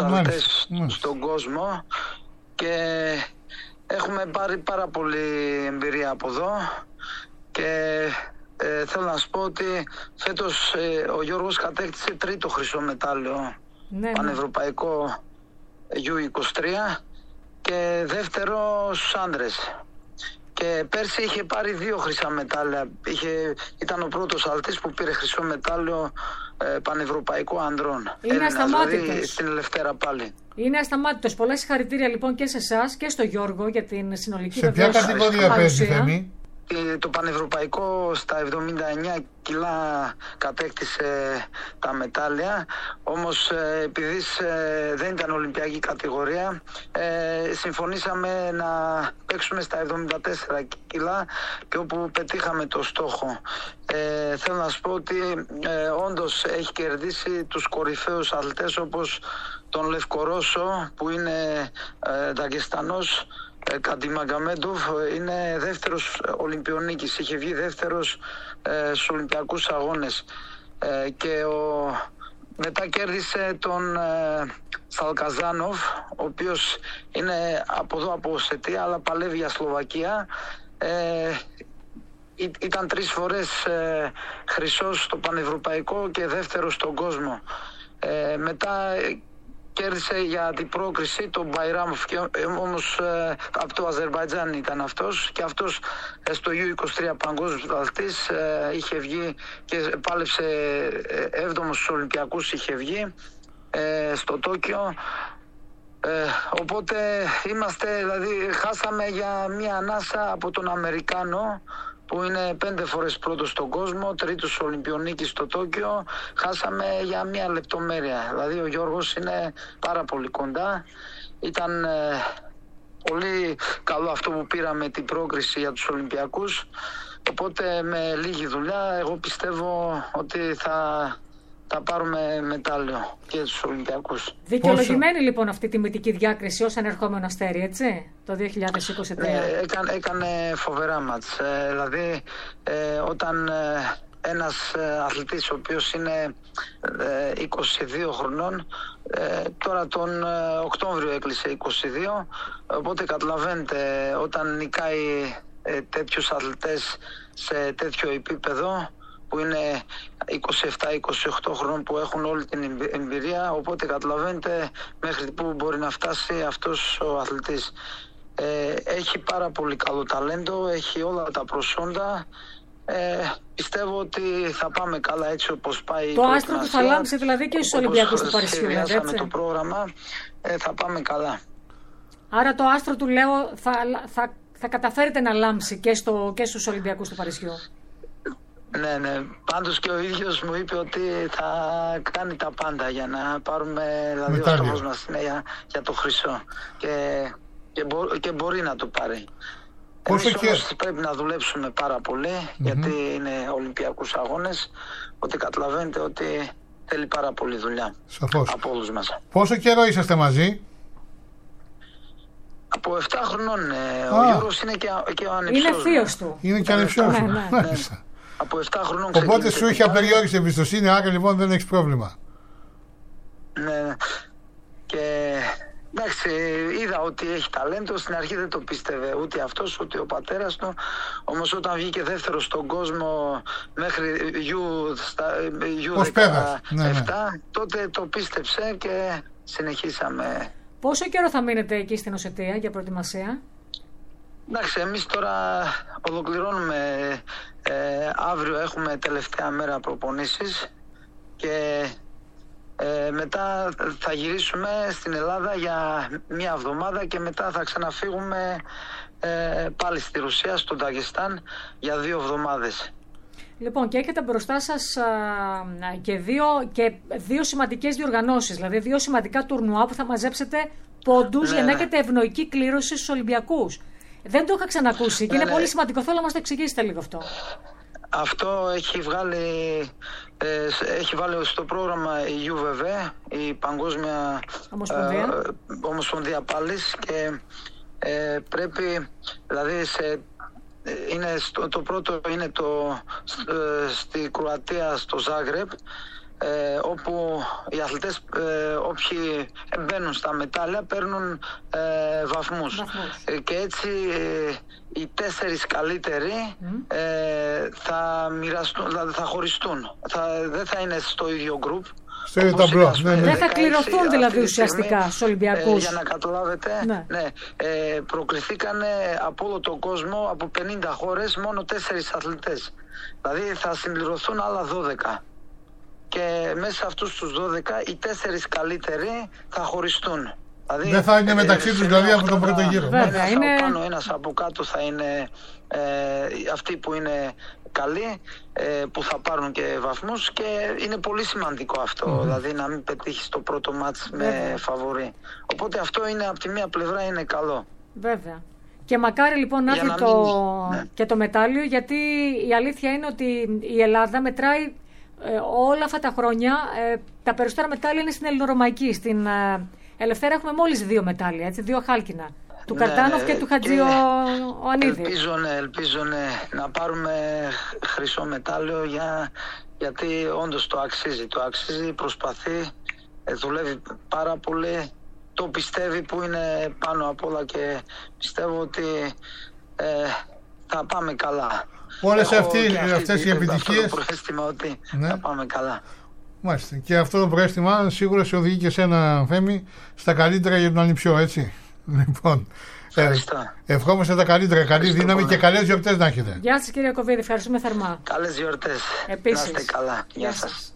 Speaker 5: στον κόσμο και έχουμε πάρει πάρα πολύ εμπειρία από εδώ. Και ε, θέλω να σας πω ότι φέτος ε, ο Γιώργος κατέκτησε τρίτο χρυσό μετάλλιο ναι, πανευρωπαϊκό γιου είκοσι τρία και δεύτερο στους άντρες. Και πέρσι είχε πάρει δύο χρυσά μετάλλια. Είχε, ήταν ο πρώτος αλτής που πήρε χρυσό μετάλλιο ε, πανευρωπαϊκό ανδρών.
Speaker 1: Είναι ασταμάτητος.
Speaker 5: Δηλαδή στην Ελευθέρα πάλι.
Speaker 1: Είναι ασταμάτητος. Πολλά συγχαρητήρια λοιπόν και σε εσάς και στο Γιώργο για την συνολική
Speaker 2: σε ποια κατηγορία παίζει, Θέμη?
Speaker 5: Το πανευρωπαϊκό στα εβδομήντα εννέα κιλά κατέκτησε τα μετάλλια, όμως επειδή δεν ήταν ολυμπιακή κατηγορία συμφωνήσαμε να παίξουμε στα εβδομήντα τέσσερα κιλά και όπου πετύχαμε το στόχο. Ε, θέλω να σας πω ότι ε, όντως έχει κερδίσει τους κορυφαίους αθλητές όπως τον Λευκορώσο που είναι ε, Δαγκεστανός, Καντιμαγκαμέντοφ, είναι δεύτερος Ολυμπιονίκης, είχε βγει δεύτερος ε, στους Ολυμπιακούς Αγώνες ε, και ο, μετά κέρδισε τον ε, Σαλκαζάνοφ, ο οποίος είναι από εδώ από Οσετία αλλά παλεύει για Σλοβακία. Ε, Ή, ήταν τρεις φορές ε, χρυσός στο πανευρωπαϊκό και δεύτερος στον κόσμο. Ε, μετά ε, κέρδισε για την πρόκριση τον Μπαϊράμοφ, και, ε, όμως ε, από το Αζερβαϊτζάν ήταν αυτός και αυτός ε, στο γιου είκοσι τρία παγκόσμιος πρωταθλητής ε, είχε βγει και πάλεψε ε, έβδομος στους Ολυμπιακούς, είχε βγει ε, στο Τόκιο. Ε, οπότε είμαστε, δηλαδή χάσαμε για μια ανάσα από τον Αμερικάνο που είναι πέντε φορές πρώτος στον κόσμο, τρίτος Ολυμπιονίκης στο Τόκιο. Χάσαμε για μια λεπτομέρεια. Δηλαδή ο Γιώργος είναι πάρα πολύ κοντά. Ήταν ε, πολύ καλό αυτό που πήραμε την πρόκριση για τους Ολυμπιακούς. Οπότε με λίγη δουλειά εγώ πιστεύω ότι θα, θα πάρουμε μετάλλιο και τους Ολυμπιακούς.
Speaker 1: Δικαιολογημένη λοιπόν αυτή τη τιμητική διάκριση ως ανερχόμενο Αστέρι, έτσι, το δύο χιλιάδες είκοσι τρία.
Speaker 5: Ναι, έκανε, έκανε φοβερά μάτς. Ε, δηλαδή ε, όταν ε, ένας ε, αθλητής ο οποίος είναι ε, είκοσι δύο χρονών, ε, τώρα τον ε, Οκτώβριο έκλεισε είκοσι δύο, οπότε καταλαβαίνετε όταν νικάει ε, τέτοιους αθλητές σε τέτοιο επίπεδο που είναι είκοσι επτά είκοσι οκτώ χρόνων, που έχουν όλη την εμπειρία, οπότε καταλαβαίνετε μέχρι που μπορεί να φτάσει αυτός ο αθλητής. Ε, έχει πάρα πολύ καλό ταλέντο, έχει όλα τα προσόντα. Ε, πιστεύω ότι θα πάμε καλά έτσι όπως πάει.
Speaker 1: Το άστρο του θα λάμψει δηλαδή και στους Ολυμπιακούς του Παρισιού,
Speaker 5: έτσι. Το πρόγραμμα ε, θα πάμε καλά.
Speaker 1: Άρα το άστρο του λέω θα, θα, θα καταφέρετε να λάμψει και, στο, και στους Ολυμπιακούς του Παρισιού.
Speaker 5: Ναι, ναι. Πάντως και ο ίδιος μου είπε ότι θα κάνει τα πάντα για να πάρουμε, δηλαδή ο στόχος μας είναι για, για το χρυσό. Και, και, μπο, και μπορεί να το πάρει. Εμείς και... όμως πρέπει να δουλέψουμε πάρα πολύ, mm-hmm. γιατί είναι Ολυμπιακούς αγώνες, ότι καταλαβαίνετε ότι θέλει πάρα πολύ δουλειά.
Speaker 2: Σαφώς.
Speaker 5: Από όλους μας.
Speaker 2: Πόσο καιρό είσαστε μαζί?
Speaker 5: Από επτά χρονών. Ε, ο Γιώργος είναι και, και ο ανεψιός.
Speaker 1: Είναι θείος του.
Speaker 2: Είναι και ανεψιός του.
Speaker 5: Ναι, ναι, ναι. Από επτά χρονών.
Speaker 2: Οπότε σου είχε απεριόριστη εμπιστοσύνη, άρα λοιπόν δεν έχεις πρόβλημα.
Speaker 5: Ναι. Και εντάξει, είδα ότι έχει ταλέντο. Στην αρχή δεν το πίστευε ούτε αυτός ούτε ο πατέρας του. Όμως όταν βγήκε δεύτερο στον κόσμο μέχρι γιου δεκαεπτά, ναι, ναι. τότε το πίστεψε και συνεχίσαμε.
Speaker 1: Πόσο καιρό θα μείνετε εκεί στην Οσετία για προετοιμασία?
Speaker 5: Εντάξει, εμείς τώρα ολοκληρώνουμε, ε, αύριο έχουμε τελευταία μέρα προπονήσεις και ε, μετά θα γυρίσουμε στην Ελλάδα για μια εβδομάδα και μετά θα ξαναφύγουμε ε, πάλι στη Ρωσία, στο Νταγεστάν για δύο εβδομάδες.
Speaker 1: Λοιπόν, και έχετε μπροστά σας α, και, δύο, και δύο σημαντικές διοργανώσεις, δηλαδή δύο σημαντικά τουρνουά που θα μαζέψετε πόντους, ναι, για να έχετε ευνοϊκή κλήρωση στους Ολυμπιακούς. Δεν το είχα ξανακούσει και ναι, είναι ναι. πολύ σημαντικό. Θέλω να μας το εξηγήσετε λίγο αυτό. Αυτό έχει βγάλει, ε, έχει βάλει στο πρόγραμμα η γιου βι βι, η Παγκόσμια Ομοσπονδία, ε, Ομοσπονδία πάλης, και ε, πρέπει, δηλαδή σε, είναι στο, το πρώτο είναι το, ε, στη Κροατία, στο Ζάγκρεπ, Ε, όπου οι αθλητές, ε, όποιοι μπαίνουν στα μετάλλια, παίρνουν ε, βαθμούς. Ε, και έτσι ε, οι τέσσερις καλύτεροι mm. ε, θα μοιραστούν, δηλαδή θα χωριστούν. Θα, δεν θα είναι στο ίδιο γκρουπ.
Speaker 2: Ναι, ναι.
Speaker 1: Δεν θα κληρωθούν δηλαδή ουσιαστικά στους Ολυμπιακούς.
Speaker 5: Ε, για να καταλάβετε, ναι. Ναι, ε, προκριθήκανε από όλο τον κόσμο, από πενήντα χώρες, μόνο τέσσερις αθλητές. Δηλαδή θα συμπληρωθούν άλλα δώδεκα. Και μέσα σε αυτούς τους δώδεκα οι τέσσερις καλύτεροι θα χωριστούν. Δηλαδή,
Speaker 2: δεν θα είναι μεταξύ τους δηλαδή από τον πρώτο γύρο.
Speaker 1: Βέβαια,
Speaker 5: ένας
Speaker 1: είναι...
Speaker 5: από πάνω, ένας από κάτω θα είναι ε, αυτοί που είναι καλοί, ε, που θα πάρουν και βαθμούς, και είναι πολύ σημαντικό αυτό, mm. δηλαδή να μην πετύχεις το πρώτο μάτς με φαβορί. Οπότε αυτό είναι από τη μία πλευρά είναι καλό.
Speaker 1: Βέβαια. Και μακάρι λοιπόν να έρθει το... ναι. και το μετάλλιο, γιατί η αλήθεια είναι ότι η Ελλάδα μετράει Ε, όλα αυτά τα χρόνια, ε, τα περισσότερα μετάλλια είναι στην Ελληνορωμαϊκή. Στην ε, Ελευθέρα έχουμε μόλις δύο μετάλλια, έτσι, δύο χάλκινα. Του ναι, Καρτάνοφ και του Χατζιωαννίδη.
Speaker 5: Ελπίζω, ναι, ελπίζω ναι, να πάρουμε χρυσό μετάλλιο, για, γιατί όντως το αξίζει. Το αξίζει, προσπαθεί, ε, δουλεύει πάρα πολύ, το πιστεύει, που είναι πάνω απ' όλα, και πιστεύω ότι ε, θα πάμε καλά.
Speaker 2: Όλες αυτές οι επιτυχίες.
Speaker 5: Αυτό το προαίσθημα ότι ναι. θα πάμε καλά.
Speaker 2: Μάλιστα. Και αυτό το προαίσθημα σίγουρα σε οδηγεί και σε ένα, Θέμη, στα καλύτερα για τον ανιψιό, έτσι. Λοιπόν, ε, ευχόμαστε τα καλύτερα. Καλή Ευχαριστώ δύναμη πολύ. Και καλές γιορτές να έχετε.
Speaker 1: Γεια σας κύριε Κοβίδη, ευχαριστούμε θερμά.
Speaker 5: Καλές γιορτές.
Speaker 1: Επίσης.
Speaker 5: Να είστε καλά. Γεια, Γεια σας. σας.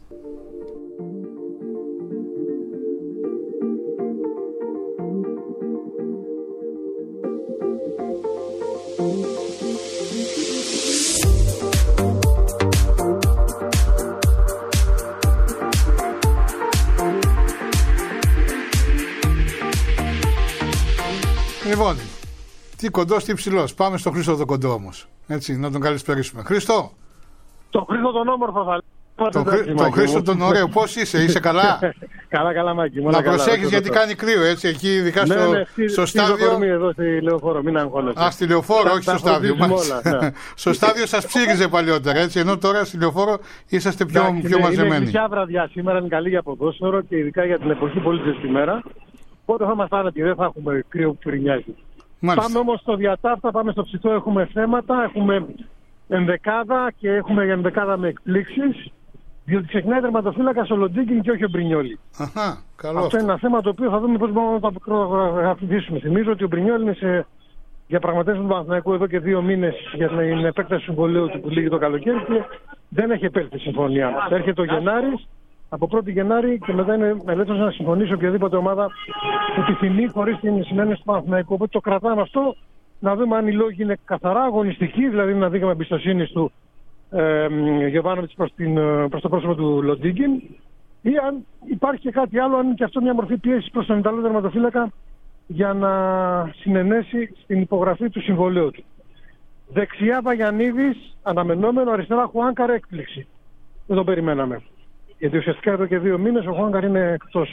Speaker 2: Λοιπόν, Τι κοντός, τι ψηλός. Πάμε στο Χρήστο τον κοντό όμως. Έτσι, να τον καλησπερίσουμε. Χρήστο.
Speaker 6: Το Χρήστο τον όμορφο θα
Speaker 2: Το, χρή, το Χρήστο τον ωραίο, πώς είσαι, είσαι καλά?
Speaker 6: Καλά, καλά, Μάκη.
Speaker 2: Να προσέχεις γιατί κάνει κρύο, έτσι, εκεί ειδικά στο,
Speaker 6: ναι, ναι,
Speaker 2: στο στάδιο.
Speaker 6: Ναι, εδώ στη Λεωφόρο, μην αγχώνεσαι.
Speaker 2: Α, στη Λεωφόρο, όχι στο στάδιο.
Speaker 6: Όλα, ναι.
Speaker 2: Στο στάδιο σας ψήριζε παλιότερα, έτσι, ενώ τώρα στη Λεωφόρο είσαστε πιο,
Speaker 6: Εντάξει,
Speaker 2: πιο
Speaker 6: ναι,
Speaker 2: μαζεμένοι.
Speaker 6: Είναι γλυκιά βραδιά σήμερα, είναι καλή για ποδόσφαιρο και ειδικά για την εποχή πολύ ζεστή μέρα. Οπότε θα μας πάνε και δεν θα έχουμε κρύο που πυρηνιάζει. Πάμε όμως στο διατάφτα, πάμε στο ψητό, έχουμε θέματα, έχουμε ενδεκάδα και έχουμε ενδεκάδα με εκπλήξεις. Διότι ξεκινάει τερματοφύλακα ο Λοντίγκιν και όχι ο Μπρινιόλι.
Speaker 2: Αχα, καλό.
Speaker 6: Αυτό είναι ένα θέμα το οποίο θα δούμε πώς μπορούμε να το ακολουθήσουμε. Θυμίζω ότι ο Μπρινιόλι είναι σε διαπραγματεύσεις του Παναθηναϊκού εδώ και δύο μήνες για την επέκταση του συμβολαίου του που λύγει το καλοκαίρι και δεν έχει επέλθει η συμφωνία. Έρχεται το Γενάρη, από πρώτη Γενάρη και μετά είναι ελεύθερος να συμφωνήσει οποιαδήποτε ομάδα επιθυμεί χωρίς την συνένεση του Παναθηναϊκού. Οπότε το κρατάμε αυτό, να δούμε αν οι λόγοι είναι καθαρά αγωνιστικοί, δηλαδή να δείχνουμε εμπιστοσύνη του Ε, Γιοβάνοβιτς προς, προς το πρόσωπο του Λοντίγκιν ή αν υπάρχει και κάτι άλλο, αν είναι και αυτό μια μορφή πίεση προς τον Ιταλό τερματοφύλακα για να συνενέσει στην υπογραφή του συμβολαίου του. Δεξιά Βαγιανίδης, αναμενόμενο, αριστερά Χουάνκαρ, έκπληξη. Δεν το περιμέναμε. Γιατί ουσιαστικά εδώ και δύο μήνες ο Χουάνκαρ είναι εκτός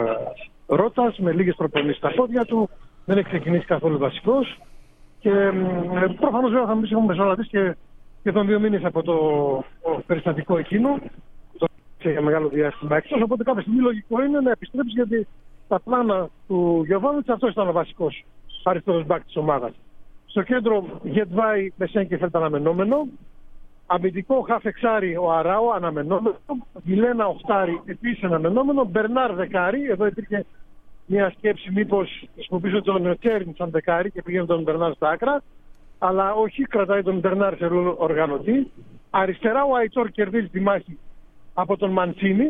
Speaker 6: ε, ρότας, με λίγες προπονήσεις στα πόδια του, δεν έχει ξεκινήσει καθόλου βασικός και ε, προφανώς βέβαια θα μιλήσουμε μεσολαβητής και και τον δύο μήνες από το περιστατικό εκείνο, το για μεγάλο διάστημα εκτός, οπότε κάποια στιγμή λογικό είναι να επιστρέψει γιατί τα πλάνα του Γιοβάνοβιτς αυτός ήταν ο βασικός αριστερός μπακ της ομάδας. Στο κέντρο Γετβάη Μεσένκεφελτ αναμενόμενο, αμυντικό χαφεξάρι ο Αράο αναμενόμενο, Γιλένα Οχτάρι επίσης αναμενόμενο, Μπερνάρ δεκάρι, εδώ υπήρχε μια σκέψη μήπως χρησιμοποιήσω τον Κέρν σαν δεκάρι και πήγαινε τον Μπερνάρ στα άκρα. Αλλά όχι, κρατάει τον Μπερνάρ σε ρόλο οργανωτή. Αριστερά ο Αϊτόρ κερδίζει τη μάχη από τον Μαντσίνη.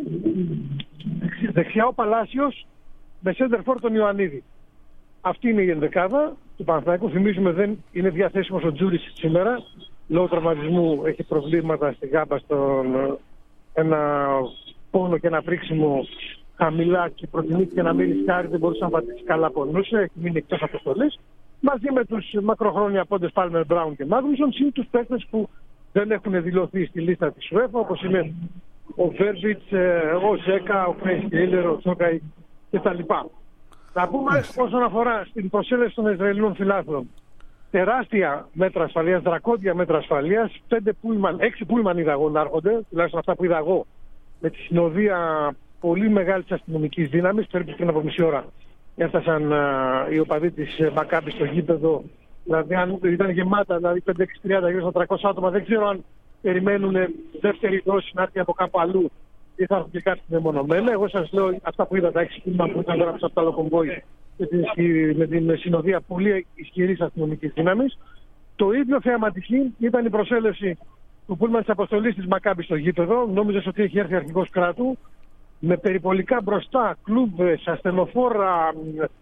Speaker 6: Δεξιά ο Παλάσιος με σέντερφορ τον Ιωαννίδη. Αυτή είναι η ενδεκάδα του Παναθηναϊκού. Θυμίζουμε δεν είναι διαθέσιμος ο Τζούρις σήμερα. Λόγω τραυματισμού έχει προβλήματα στη γάμπα στον ένα πόνο και ένα πρίξιμο χαμηλά και προτιμήθηκε να μείνει σκάρι. Δεν μπορούσε να πατήσει καλά, πονούσε. Έχει μείνει εκτός αποστολής. Μαζί με τους μακροχρόνια πόντες Πάλμερ, Μπράουν και Μάγνουσον, είναι τους παίκτες που δεν έχουν δηλωθεί στη λίστα της UEFA, όπως είναι ο Βέρμπιτς, ο Ζέκα, ο Κρέις Κέιλερ, ο Τσόκαη κτλ. Να πούμε όσον αφορά στην προσέλευση των Ισραηλινών φιλάθλων, τεράστια μέτρα ασφαλείας, δρακόντια μέτρα ασφαλείας, πέντε πούλμαν, έξι πούλμαν είδα εγώ να έρχονται, τουλάχιστον αυτά που είδα εγώ, με τη συνοδεία πολύ μεγάλης αστυνομικής δύναμης, περίπου πριν από μισή ώρα. Έφτασαν uh, οι οπαδοί της uh, Μακάμπη στο γήπεδο, δηλαδή αν ήταν γεμάτα, δηλαδή πέντε έξι τριάντα γύρω στα τριακόσια άτομα, δεν ξέρω αν περιμένουν δεύτερη δόση να έρθει από κάπου αλλού ή θα έρθουν και κάτι μεμονωμένα. Εγώ σας λέω αυτά που είδα, τα έξι πούλμα που ήταν τώρα από το άλλο κομβόι με την, με την συνοδεία πολύ ισχυρής αστυνομικής δύναμης. Το ίδιο θεαματική ήταν η προσέλευση του πούλμα της αποστολής της Μακάμπη στο γήπεδο. Νόμιζες ότι έχει έρθει αρχηγός κράτου, με περιπολικά μπροστά, κλούβες, ασθενοφόρα,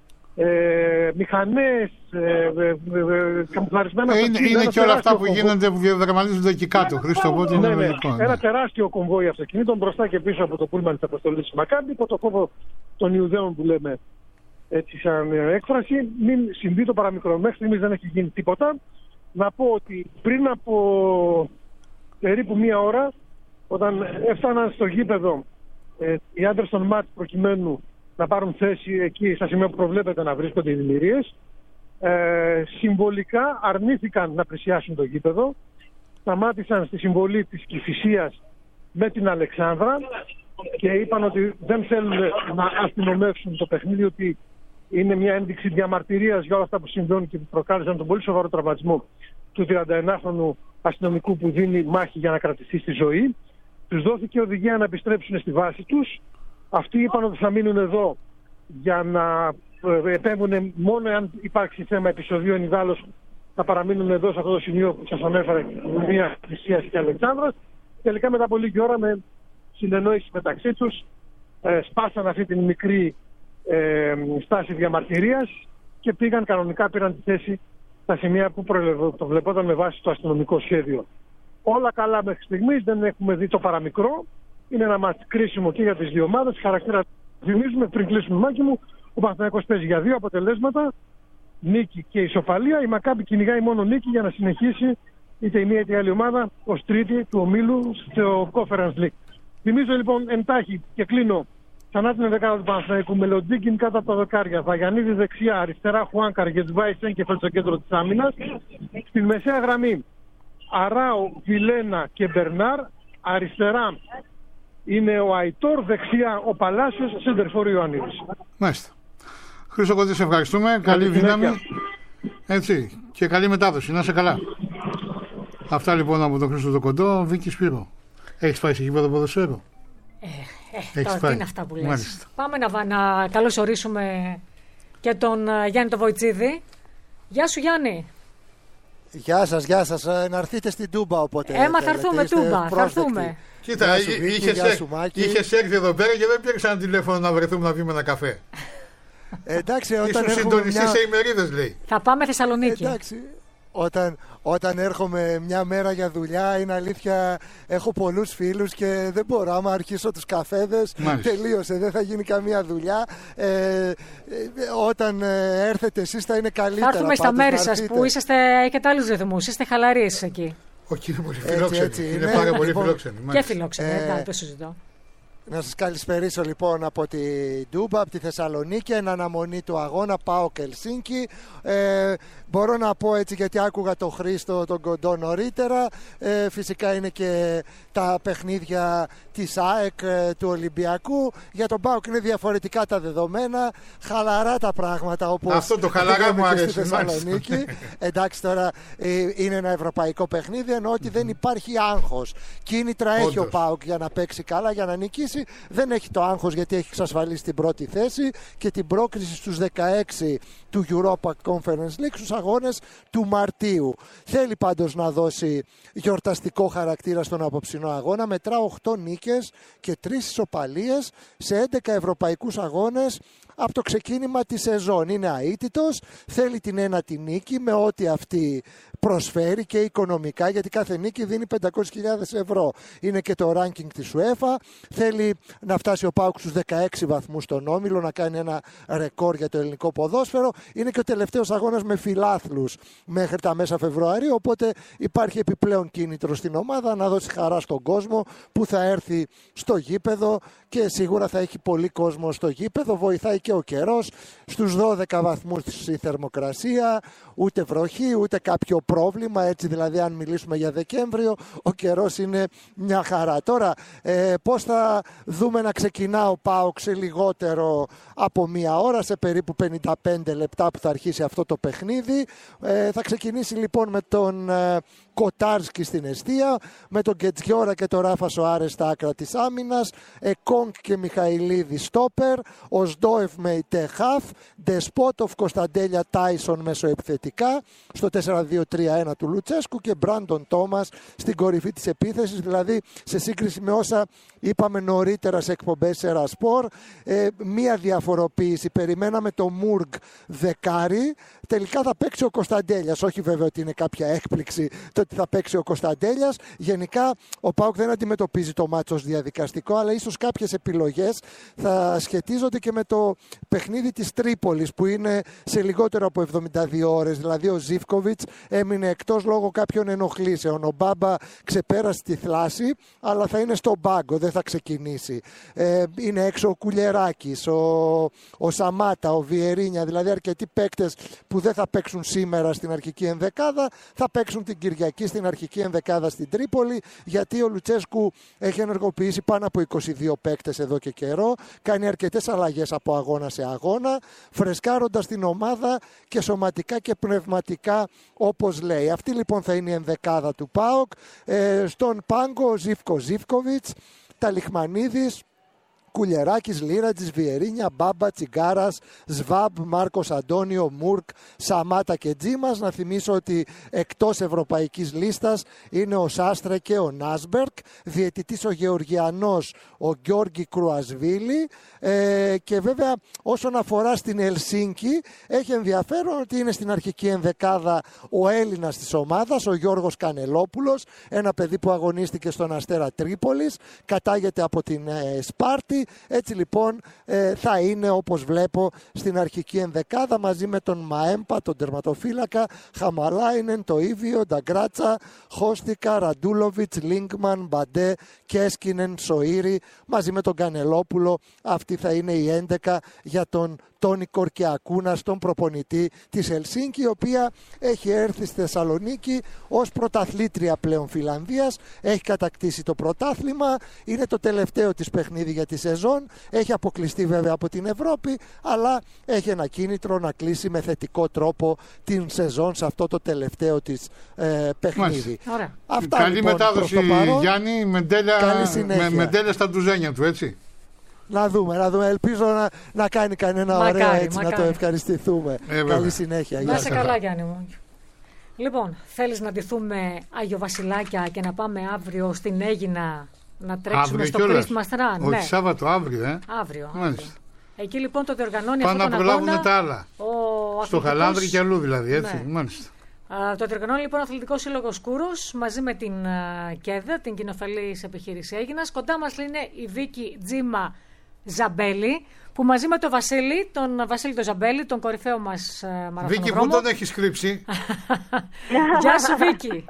Speaker 6: ε, μηχανές, ε, ε, ε, καμουφλαρισμένα...
Speaker 2: Ε, είναι είναι και όλα αυτά που γίνονται, που διαδραματίζονται εκεί κάτω, Χρήστο, οπότε είναι λογικό. Ναι, ναι.
Speaker 6: Ένα τεράστιο κομβόι αυτοκινήτων μπροστά και πίσω από το πούλμαν της αποστολής της Μακάμπη, υπό το φόβο των Ιουδαίων που λέμε έτσι σαν έκφραση. Μην συμβεί το παραμικρό. Μέχρι στιγμής δεν έχει γίνει τίποτα. Να πω ότι πριν από περίπου μία ώρα, όταν έφταναν στο γήπεδο Ε, οι άντρες των ΜΑΤ προκειμένου να πάρουν θέση εκεί στα σημεία που προβλέπεται να βρίσκονται οι δημιουργίες, ε, συμβολικά αρνήθηκαν να πλησιάσουν το γήπεδο, σταμάτησαν στη συμβολή της Κηφισίας με την Αλεξάνδρα και είπαν ότι δεν θέλουν να αστυνομεύσουν το παιχνίδι, ότι είναι μια ένδειξη διαμαρτυρίας για όλα αυτά που συμβαίνουν και που προκάλεσαν τον πολύ σοβαρό τραυματισμό του τριανταενάχρονου αστυνομικού που δίνει μάχη για να κρατηθεί στη ζωή. Τους δόθηκε οδηγία να επιστρέψουν στη βάση τους. Αυτοί είπαν ότι θα μείνουν εδώ για να επέμβουν μόνο αν υπάρξει θέμα επεισοδίων, ιδάλλως θα παραμείνουν εδώ σε αυτό το σημείο που σας ανέφερα, μια Κηφισίας και Αλεξάνδρας. Τελικά μετά από λίγη ώρα με συνεννόηση μεταξύ τους ε, σπάσαν αυτή την μικρή ε, στάση διαμαρτυρίας και πήγαν κανονικά, πήραν τη θέση στα σημεία που προβλεπόταν με βάση το αστυνομικό σχέδιο. Όλα καλά μέχρι στιγμής, δεν έχουμε δει το παραμικρό. Είναι ένα μάτς κρίσιμο και για τις δύο ομάδες. Χαρακτήρα θυμίζουμε πριν κλείσουμε, Μάκη μου, ο Παναθηναϊκός παίζει για δύο αποτελέσματα νίκη και ισοπαλία. Η Μακάμπι κυνηγάει μόνο νίκη για να συνεχίσει είτε η μία είτε η άλλη ομάδα ως τρίτη του ομίλου στο Conference League. Θυμίζω λοιπόν εντάχει και κλείνω ξανά την ενδεκάδα του Παναθηναϊκού με Λοντζίκιν κάτω από τα δοκάρια, Βαγιανίδης δεξιά, αριστερά Χουάνκαρ, Γετβάη Σέγκεφελ στο κέντρο της άμυνας. Στην μεσαία γραμμή Αράου, Βιλένα και Μπερνάρ. Αριστερά είναι ο Αϊτόρ, δεξιά ο Παλάσιος, σέντερφορ Ιωαννίδης.
Speaker 2: Μάλιστα. Χρήστο Κοντή, σε ευχαριστούμε. Καλή δύναμη. Έτσι. Και καλή μετάδοση. Να είσαι καλά. Αυτά λοιπόν από τον Χρήστο τον Κοντό. Βίκη Σπύρο. Έχεις πάει σε γήπεδο ποδοσφαίρου?
Speaker 1: Ε, ε, τώρα τι είναι αυτά που λες. Μάλιστα. Πάμε να, να καλωσορίσουμε και τον uh, Γιάννη τον Βοητσίδη. Γεια σου Γιάννη.
Speaker 7: Γεια σας, γεια σας. Να έρθετε στην Τούμπα οπότε.
Speaker 1: Έμα θα έρθουμε Τούμπα, θα έρθουμε.
Speaker 2: Κοίτα, είχες έρθει εδώ πέρα και δεν πήρες ένα τηλέφωνο να βρεθούμε να πιούμε ένα καφέ.
Speaker 7: Εντάξει, όταν
Speaker 2: ήσουν συντονιστή μια... σε ημερίδες λέει.
Speaker 1: Θα πάμε Θεσσαλονίκη.
Speaker 7: Εντάξει. Όταν, όταν έρχομαι μια μέρα για δουλειά, είναι αλήθεια, έχω πολλούς φίλους και δεν μπορώ. Άμα αρχίσω τους καφέδες, μάλιστα, τελείωσε, δεν θα γίνει καμία δουλειά. Ε, ε, όταν ε, έρθετε εσείς θα είναι καλύτερα.
Speaker 1: Θα έρθουμε στα μέρη σας που είσαστε, έχετε άλλους ρυθμούς, είστε χαλαροί εσείς εκεί.
Speaker 2: Όχι, είναι πολύ φιλόξενοι. Είναι, είναι πάρα πολύ λοιπόν, φιλόξενοι.
Speaker 1: Και φιλόξενοι, ε, δεν το συζητώ.
Speaker 7: Να σας καλησπερίσω λοιπόν από τη Ντούμπα, από τη Θεσσαλονίκη, εν αναμονή του αγώνα ΠΑΟΚ Ελσίνκι. Ε, μπορώ να πω έτσι γιατί άκουγα τον Χρήστο τον Κοντό νωρίτερα. Ε, φυσικά είναι και τα παιχνίδια της ΑΕΚ, ε, του Ολυμπιακού. Για τον ΠΑΟΚ είναι διαφορετικά τα δεδομένα, χαλαρά τα πράγματα όπως
Speaker 2: αυτό το χαλαρά μου αρέσει.
Speaker 7: Στη Θεσσαλονίκη. Εντάξει, τώρα ε, είναι ένα ευρωπαϊκό παιχνίδι, ενώ ότι mm-hmm. δεν υπάρχει άγχος. Κίνητρα έχει ο ΠΑΟΚ για να παίξει καλά, για να νικήσει. Δεν έχει το άγχος γιατί έχει εξασφαλίσει την πρώτη θέση και την πρόκριση στους δεκαέξι του Europa Conference League στους αγώνες του Μαρτίου. Θέλει πάντως να δώσει γιορταστικό χαρακτήρα στον απόψινό αγώνα. Μετρά οκτώ νίκες και τρεις ισοπαλίες σε έντεκα ευρωπαϊκούς αγώνες από το ξεκίνημα της σεζόν. Είναι αίτητος, θέλει την ένατη νίκη με ό,τι αυτή προσφέρει και οικονομικά, γιατί κάθε νίκη δίνει πεντακόσιες χιλιάδες ευρώ. Είναι και το ranking της UEFA. Θέλει να φτάσει ο ΠΑΟΚ στους δεκαέξι βαθμούς στον όμιλο, να κάνει ένα ρεκόρ για το ελληνικό ποδόσφαιρο. Είναι και ο τελευταίος αγώνας με φιλάθλους μέχρι τα μέσα Φεβρουαρίου, οπότε υπάρχει επιπλέον κίνητρο στην ομάδα να δώσει χαρά στον κόσμο που θα έρθει στο γήπεδο και σίγουρα θα έχει πολύ κόσμο στο γήπεδο. Βοηθάει και ο καιρός, στους δώδεκα βαθμούς η θερμοκρασία, ούτε βροχή ούτε κάποιο πρόβλημα, έτσι δηλαδή αν μιλήσουμε για Δεκέμβριο ο καιρός είναι μια χαρά. Τώρα ε, πώς θα δούμε να ξεκινά ο ΠΑΟΚ σε λιγότερο από μία ώρα, σε περίπου πενήντα πέντε λεπτά που θα αρχίσει αυτό το παιχνίδι. Ε, θα ξεκινήσει λοιπόν με τον ε, Κοτάρσκι στην εστία, με τον Κετζιόρα και τον Ράφα Σοάρε στα άκρα της άμυνας, Εκόνγκ και Μιχαηλίδη στόπερ, ο Σντόεφ με Τεχάφ, Ντεσπότοφ, Κωνσταντέλια, Τάισον μεσοεπιθετικά, στο τέσσερα δύο τρία ένα του Λουτσέσκου και Μπράντον Τόμας στην κορυφή της επίθεσης, δηλαδή σε σύγκριση με όσα είπαμε νωρίτερα σε εκπομπές Σέρα Σπορ, ε, μία διαφοροποίηση. Περιμέναμε το Μουργκ δεκάρι, τελικά θα παίξει ο Κωνσταντέλιας. Όχι βέβαια ότι είναι κάποια έκπληξη το ότι θα παίξει ο Κωνσταντέλιας. Γενικά ο ΠΑΟΚ δεν αντιμετωπίζει το μάτσο ως διαδικαστικό, αλλά ίσως κάποιες επιλογές θα σχετίζονται και με το παιχνίδι της Τρίπολης που είναι σε λιγότερο από εβδομήντα δύο ώρες. Δηλαδή ο Ζίβκοβιτς έμεινε εκτός λόγω κάποιων ενοχλήσεων. Ο Μπάμπα ξεπέρασε τη θλάση, αλλά θα είναι στον πάγκο, δεν θα ξεκινήσει. Ε, είναι έξω ο Κουλιεράκης, ο, ο Σαμάτα, ο Βιερίνια, δηλαδή αρκετοί παίκτες που δεν θα παίξουν σήμερα στην αρχική ενδεκάδα, θα παίξουν την Κυριακή στην αρχική ενδεκάδα στην Τρίπολη, γιατί ο Λουτσέσκου έχει ενεργοποιήσει πάνω από είκοσι δύο παίκτες εδώ και καιρό, κάνει αρκετές αλλαγές από αγώνα σε αγώνα, φρεσκάροντας την ομάδα και σωματικά και πνευματικά όπως λέει. Αυτή λοιπόν θα είναι η ενδεκάδα του ΠΑΟΚ. Ε, στον πάγκο Ζίβκο Ζίβκοβιτς, Ταλιχμανίδης, Κουλιεράκης, Λίρατζης, Βιερίνια, Μπάμπα, Τσιγκάρας, Σβάμπ, Μάρκος Αντώνιο, Μουρκ, Σαμάτα και Τζίμας. Να θυμίσω ότι εκτός ευρωπαϊκής λίστας είναι ο Σάστρε και ο Νάσμπερκ, διαιτητής ο Γεωργιανός ο Γιώργη Κρουασβίλη, ε, και βέβαια όσον αφορά στην Ελσίνκι έχει ενδιαφέρον ότι είναι στην αρχική ενδεκάδα ο Έλληνας της ομάδας, ο Γιώργος Κανελόπουλος, ένα παιδί που αγωνίστηκε στον Αστέρα Τρίπολης, κατάγεται από την ε, Σπάρτη. Θεσσαλονίκη. Έτσι λοιπόν ε, θα είναι, όπως βλέπω, στην αρχική ενδεκάδα μαζί με τον Μαέμπα, τον τερματοφύλακα, Χαμαλάινεν, το Ήβιο, Νταγκράτσα, Χώστικα, Ραντούλοβιτς, Λίγκμαν, Μπαντέ, Κέσκινεν, Σοΐρη, μαζί με τον Κανελόπουλο. Αυτή θα είναι η έντεκα για τον Τόνι Κορκιακούνα, τον προπονητή της Ελσίνκη, η οποία έχει έρθει στη Θεσσαλονίκη ως πρωταθλήτρια πλέον Φιλανδίας. Έχει κατακτήσει το πρωτάθλημα, είναι το τελευταίο της παιχνίδι για τη σεζόν. Έχει αποκλειστεί βέβαια από την Ευρώπη, αλλά έχει ένα κίνητρο να κλείσει με θετικό τρόπο την σεζόν σε αυτό το τελευταίο της ε, παιχνίδι. Αυτά,
Speaker 2: καλή
Speaker 7: λοιπόν,
Speaker 2: μετάδοση, Γιάννη, με Μεντέλια στα ντουζένια του, έτσι.
Speaker 7: Να δούμε, να δούμε. Ελπίζω να, να κάνει κανένα μακάρι, ωραίο έτσι, μακάρι. Να το ευχαριστηθούμε. Ε, Καλή συνέχεια.
Speaker 1: Να είσαι καλά, Γιάννη μου. Λοιπόν, θέλεις να ντυθούμε Αγιοβασιλάκια και να πάμε αύριο στην Αίγινα να τρέξουμε αύριο στο Christmas Run?
Speaker 2: Όχι, ναι. Σάββατο, αύριο, ε.
Speaker 1: Αύριο. αύριο. Εκεί λοιπόν το διοργανώνει
Speaker 2: αυτό
Speaker 1: τον αγώνα.
Speaker 2: Πάνε να προλάβουν τα άλλα.
Speaker 1: Ο
Speaker 2: στο Χαλάνδρη και αλλού δηλαδή, έτσι. Ναι. Μάλιστα.
Speaker 1: Uh, το διοργανώνει λοιπόν ο Αθλητικός Σύλλογος Κούρος μαζί με την uh, ΚΕΔΑ, την κοινοφελής επιχείρηση Αίγινας. Κοντά μας είναι η Βίκη Τζίμα Ζαμπέλη, που μαζί με τον Βασίλη, τον Βασίλη τον Ζαμπέλη, τον κορυφαίο μας μαραθωνοδρόμο.
Speaker 2: Βίκη, πού τον έχεις κρύψει?
Speaker 1: Γεια σου, Βίκη.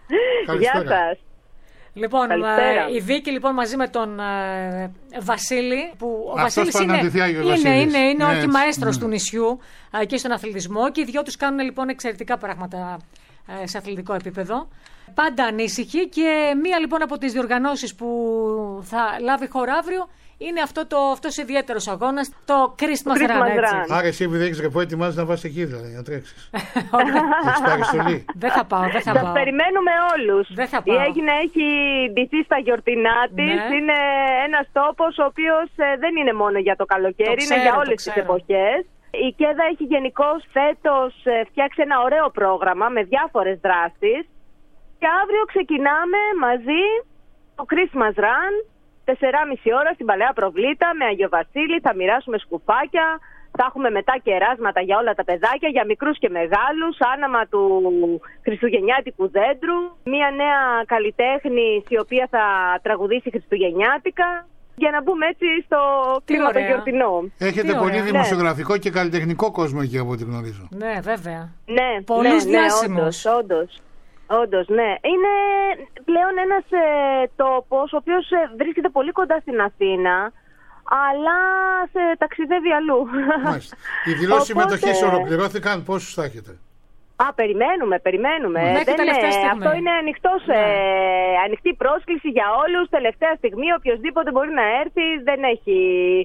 Speaker 8: Γεια σας.
Speaker 1: Λοιπόν, η Βίκη λοιπόν μαζί με τον ε, Βασίλη, που ο
Speaker 2: Αυτός
Speaker 1: Βασίλης είναι, είναι, είναι, είναι
Speaker 2: ναι,
Speaker 1: ο αρχιμαέστρος mm. του νησιού ε, και στον αθλητισμό, και οι δυο τους κάνουν λοιπόν εξαιρετικά πράγματα ε, σε αθλητικό επίπεδο. Πάντα ανήσυχοι, και μία λοιπόν από τις διοργανώσεις που θα λάβει χώρα αύριο είναι αυτό το, αυτός ιδιαίτερος αγώνας, το Christmas, Christmas Run. Run.
Speaker 2: Άρα εσύ επειδή έχεις ρεπό ετοιμάζεις να πας εκεί δηλαδή, να τρέξεις. Έχεις πάρει στολή.
Speaker 1: Δεν θα πάω, δεν θα
Speaker 8: Σας
Speaker 1: πάω.
Speaker 8: περιμένουμε όλους.
Speaker 1: Δεν θα πάω.
Speaker 8: Η Αίγινα έχει ντυθεί στα γιορτινά της. Ναι. Είναι ένας τόπος ο οποίος ε, δεν είναι μόνο για το καλοκαίρι, το ξέρω, είναι για όλες τις εποχές. Η ΚΕΔΑ έχει γενικώς φέτος ε, φτιάξει ένα ωραίο πρόγραμμα με διάφορες δράσεις. Και αύριο ξεκινάμε μαζί το Christmas Run. τεσσεράμιση ώρα στην Παλαιά Προβλήτα με Αγιο Βασίλη, θα μοιράσουμε σκουφάκια, θα έχουμε μετά κεράσματα για όλα τα παιδάκια, για μικρούς και μεγάλους, άναμα του χριστουγεννιάτικου δέντρου, μια νέα καλλιτέχνη η οποία θα τραγουδήσει χριστουγεννιάτικα, για να μπούμε έτσι στο κλίμα το γιορτινό.
Speaker 2: Έχετε πολύ δημοσιογραφικό ναι. και καλλιτεχνικό κόσμο εκεί, από ό,τι γνωρίζω.
Speaker 1: Ναι, βέβαια.
Speaker 8: Ναι,
Speaker 1: πολλούς
Speaker 8: ναι,
Speaker 1: διάσημους.
Speaker 8: Ναι, όντως. Όντως, ναι. Είναι πλέον ένας ε, τόπος ο οποίος ε, βρίσκεται πολύ κοντά στην Αθήνα, αλλά σε ταξιδεύει αλλού.
Speaker 2: Μάλιστα. Οι δηλώσεις συμμετοχής ολοκληρώθηκαν, πόσους θα έχετε?
Speaker 8: Α, περιμένουμε, περιμένουμε.
Speaker 1: Δεν,
Speaker 8: ε, αυτό είναι ανοιχτός, ναι. ε, ανοιχτή πρόσκληση για όλους. Τελευταία στιγμή οποιοσδήποτε μπορεί να έρθει, δεν έχει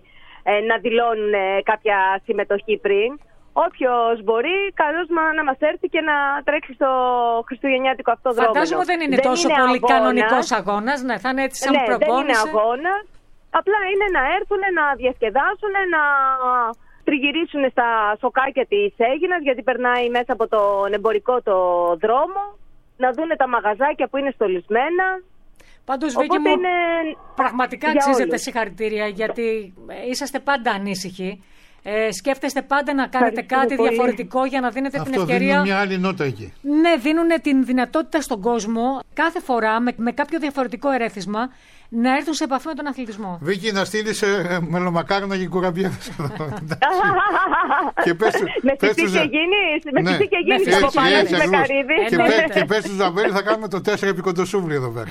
Speaker 8: ε, να δηλώνουν ε, κάποια συμμετοχή πριν. Όποιος μπορεί, καλώς να μας έρθει και να τρέξει στο χριστουγεννιάτικο αυτό δρόμο.
Speaker 1: Φαντάζομαι δεν είναι δεν τόσο είναι πολύ αγώνας. Κανονικός αγώνας, ναι, θα είναι έτσι σαν
Speaker 8: ναι,
Speaker 1: προπόνηση.
Speaker 8: Δεν είναι αγώνας, απλά είναι να έρθουν, να διασκεδάσουν, να τριγυρίσουν στα σοκάκια της Αίγινας, γιατί περνάει μέσα από τον εμπορικό το δρόμο, να δούνε τα μαγαζάκια που είναι στολισμένα.
Speaker 1: Πάντως, Βίκη μου, είναι πραγματικά αξίζετε συγχαρητήρια, γιατί είσαστε πάντα ανήσυχοι. Ε, σκέφτεστε πάντα να κάνετε κάτι πολύ. διαφορετικό για να δίνετε
Speaker 2: αυτό
Speaker 1: την ευκαιρία.
Speaker 2: Δίνουν μια άλλη νότα εκεί.
Speaker 1: Ναι, δίνουν την δυνατότητα στον κόσμο κάθε φορά με, με κάποιο διαφορετικό ερέθισμα να έρθουν σε επαφή με τον αθλητισμό.
Speaker 2: Βίκη, να στείλεις ε, μελομακάρονα και κουραμπιέδες.
Speaker 8: Και πες τους... Με φυσί και γίνεις, με φυσί και γίνεις από παρέσεις με καρύδι.
Speaker 2: Και πες τους Ζαμπέλη, θα κάνουμε το τέσσερα επί κοντοσούβλι εδώ πέρα.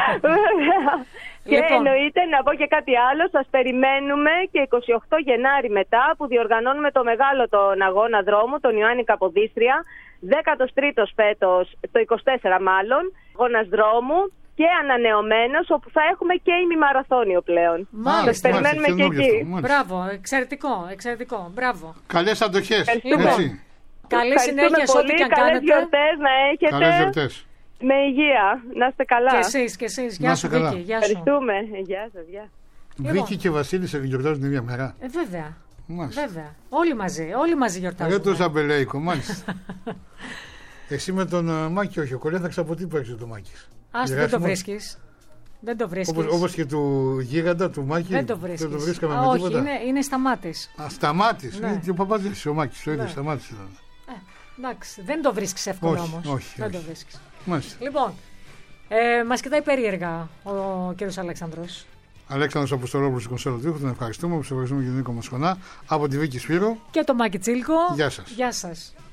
Speaker 8: Και λοιπόν, εννοείται να πω και κάτι άλλο, σας περιμένουμε και εικοστή ογδόη Γενάρη μετά, που διοργανώνουμε το μεγάλο τον αγώνα δρόμου, τον Ιωάννη Καποδίστρια, δέκατος τρίτος φέτος, το είκοσι τέσσερα μάλλον, αγώνας δρόμου και ανανεωμένος, όπου θα έχουμε και ημιμαραθώνιο πλέον.
Speaker 1: Μάλιστα,
Speaker 8: σας περιμένουμε και εκεί.
Speaker 1: Αυτό, μπράβο, εξαιρετικό, εξαιρετικό, μπράβο.
Speaker 2: Καλές αντοχές.
Speaker 1: Λοιπόν, καλή συνέχεια σε ό,τι και αν κάνετε.
Speaker 8: Καλές γιορτές να έχετε.
Speaker 2: Καλές γιορτές.
Speaker 8: Με υγεία, να είστε καλά.
Speaker 1: Και εσείς, και εσείς. Γεια σου, Βίκη. Γεια σου.
Speaker 8: Ευχαριστούμε. Γεια σας, γεια.
Speaker 2: Βίκη λοιπόν. Και Βασίλης γιορτάζουν την ίδια μέρα.
Speaker 1: Ε, βέβαια. Βέβαια. Όλοι μαζί, όλοι μαζί γιορτάζουν.
Speaker 2: Δεν το ζαμπελέικο, μάλιστα. Εσύ με τον uh, Μάκη, όχι, ο Κολέθαξ από τι παίξει το Μάκης.
Speaker 1: Ας δεν το βρίσκεις. Δεν το βρίσκεις.
Speaker 2: Όπως, όπως και του γίγαντα, του Μάκη.
Speaker 1: Δεν το βρίσκεις.
Speaker 2: Δεν το βρίσκαμε
Speaker 1: Α,
Speaker 2: με
Speaker 1: όχι,
Speaker 2: τίποτα.
Speaker 1: είναι, είναι Σταμάτης.
Speaker 2: Α, Σταμάτης.
Speaker 1: Ναι.
Speaker 2: Είναι και ο Παπαδής, ο Μάκης. Το ίδιο,
Speaker 1: ναι.
Speaker 2: Σταμάτης ήταν.
Speaker 1: Ε, εντάξει, δεν το βρίσκεις εύκολα
Speaker 2: όχι,
Speaker 1: όμως.
Speaker 2: Όχι,
Speaker 1: δεν
Speaker 2: όχι.
Speaker 1: το βρίσκεις.
Speaker 2: Μάλιστα.
Speaker 1: Λοιπόν, ε, μας κοιτάει περίεργα ο κύριος Αλέξανδρος.
Speaker 2: Αλέξανδρος Αποστολόπουλος, Κονσέλο Τρίχου, τον ευχαριστούμε. Σας ευχαριστούμε και τον Νίκο Μοσχονά από τη Βίκη Σπύρο
Speaker 1: και τον Μάκη Τσίλκο.
Speaker 2: Γεια σας.
Speaker 1: Γεια σας.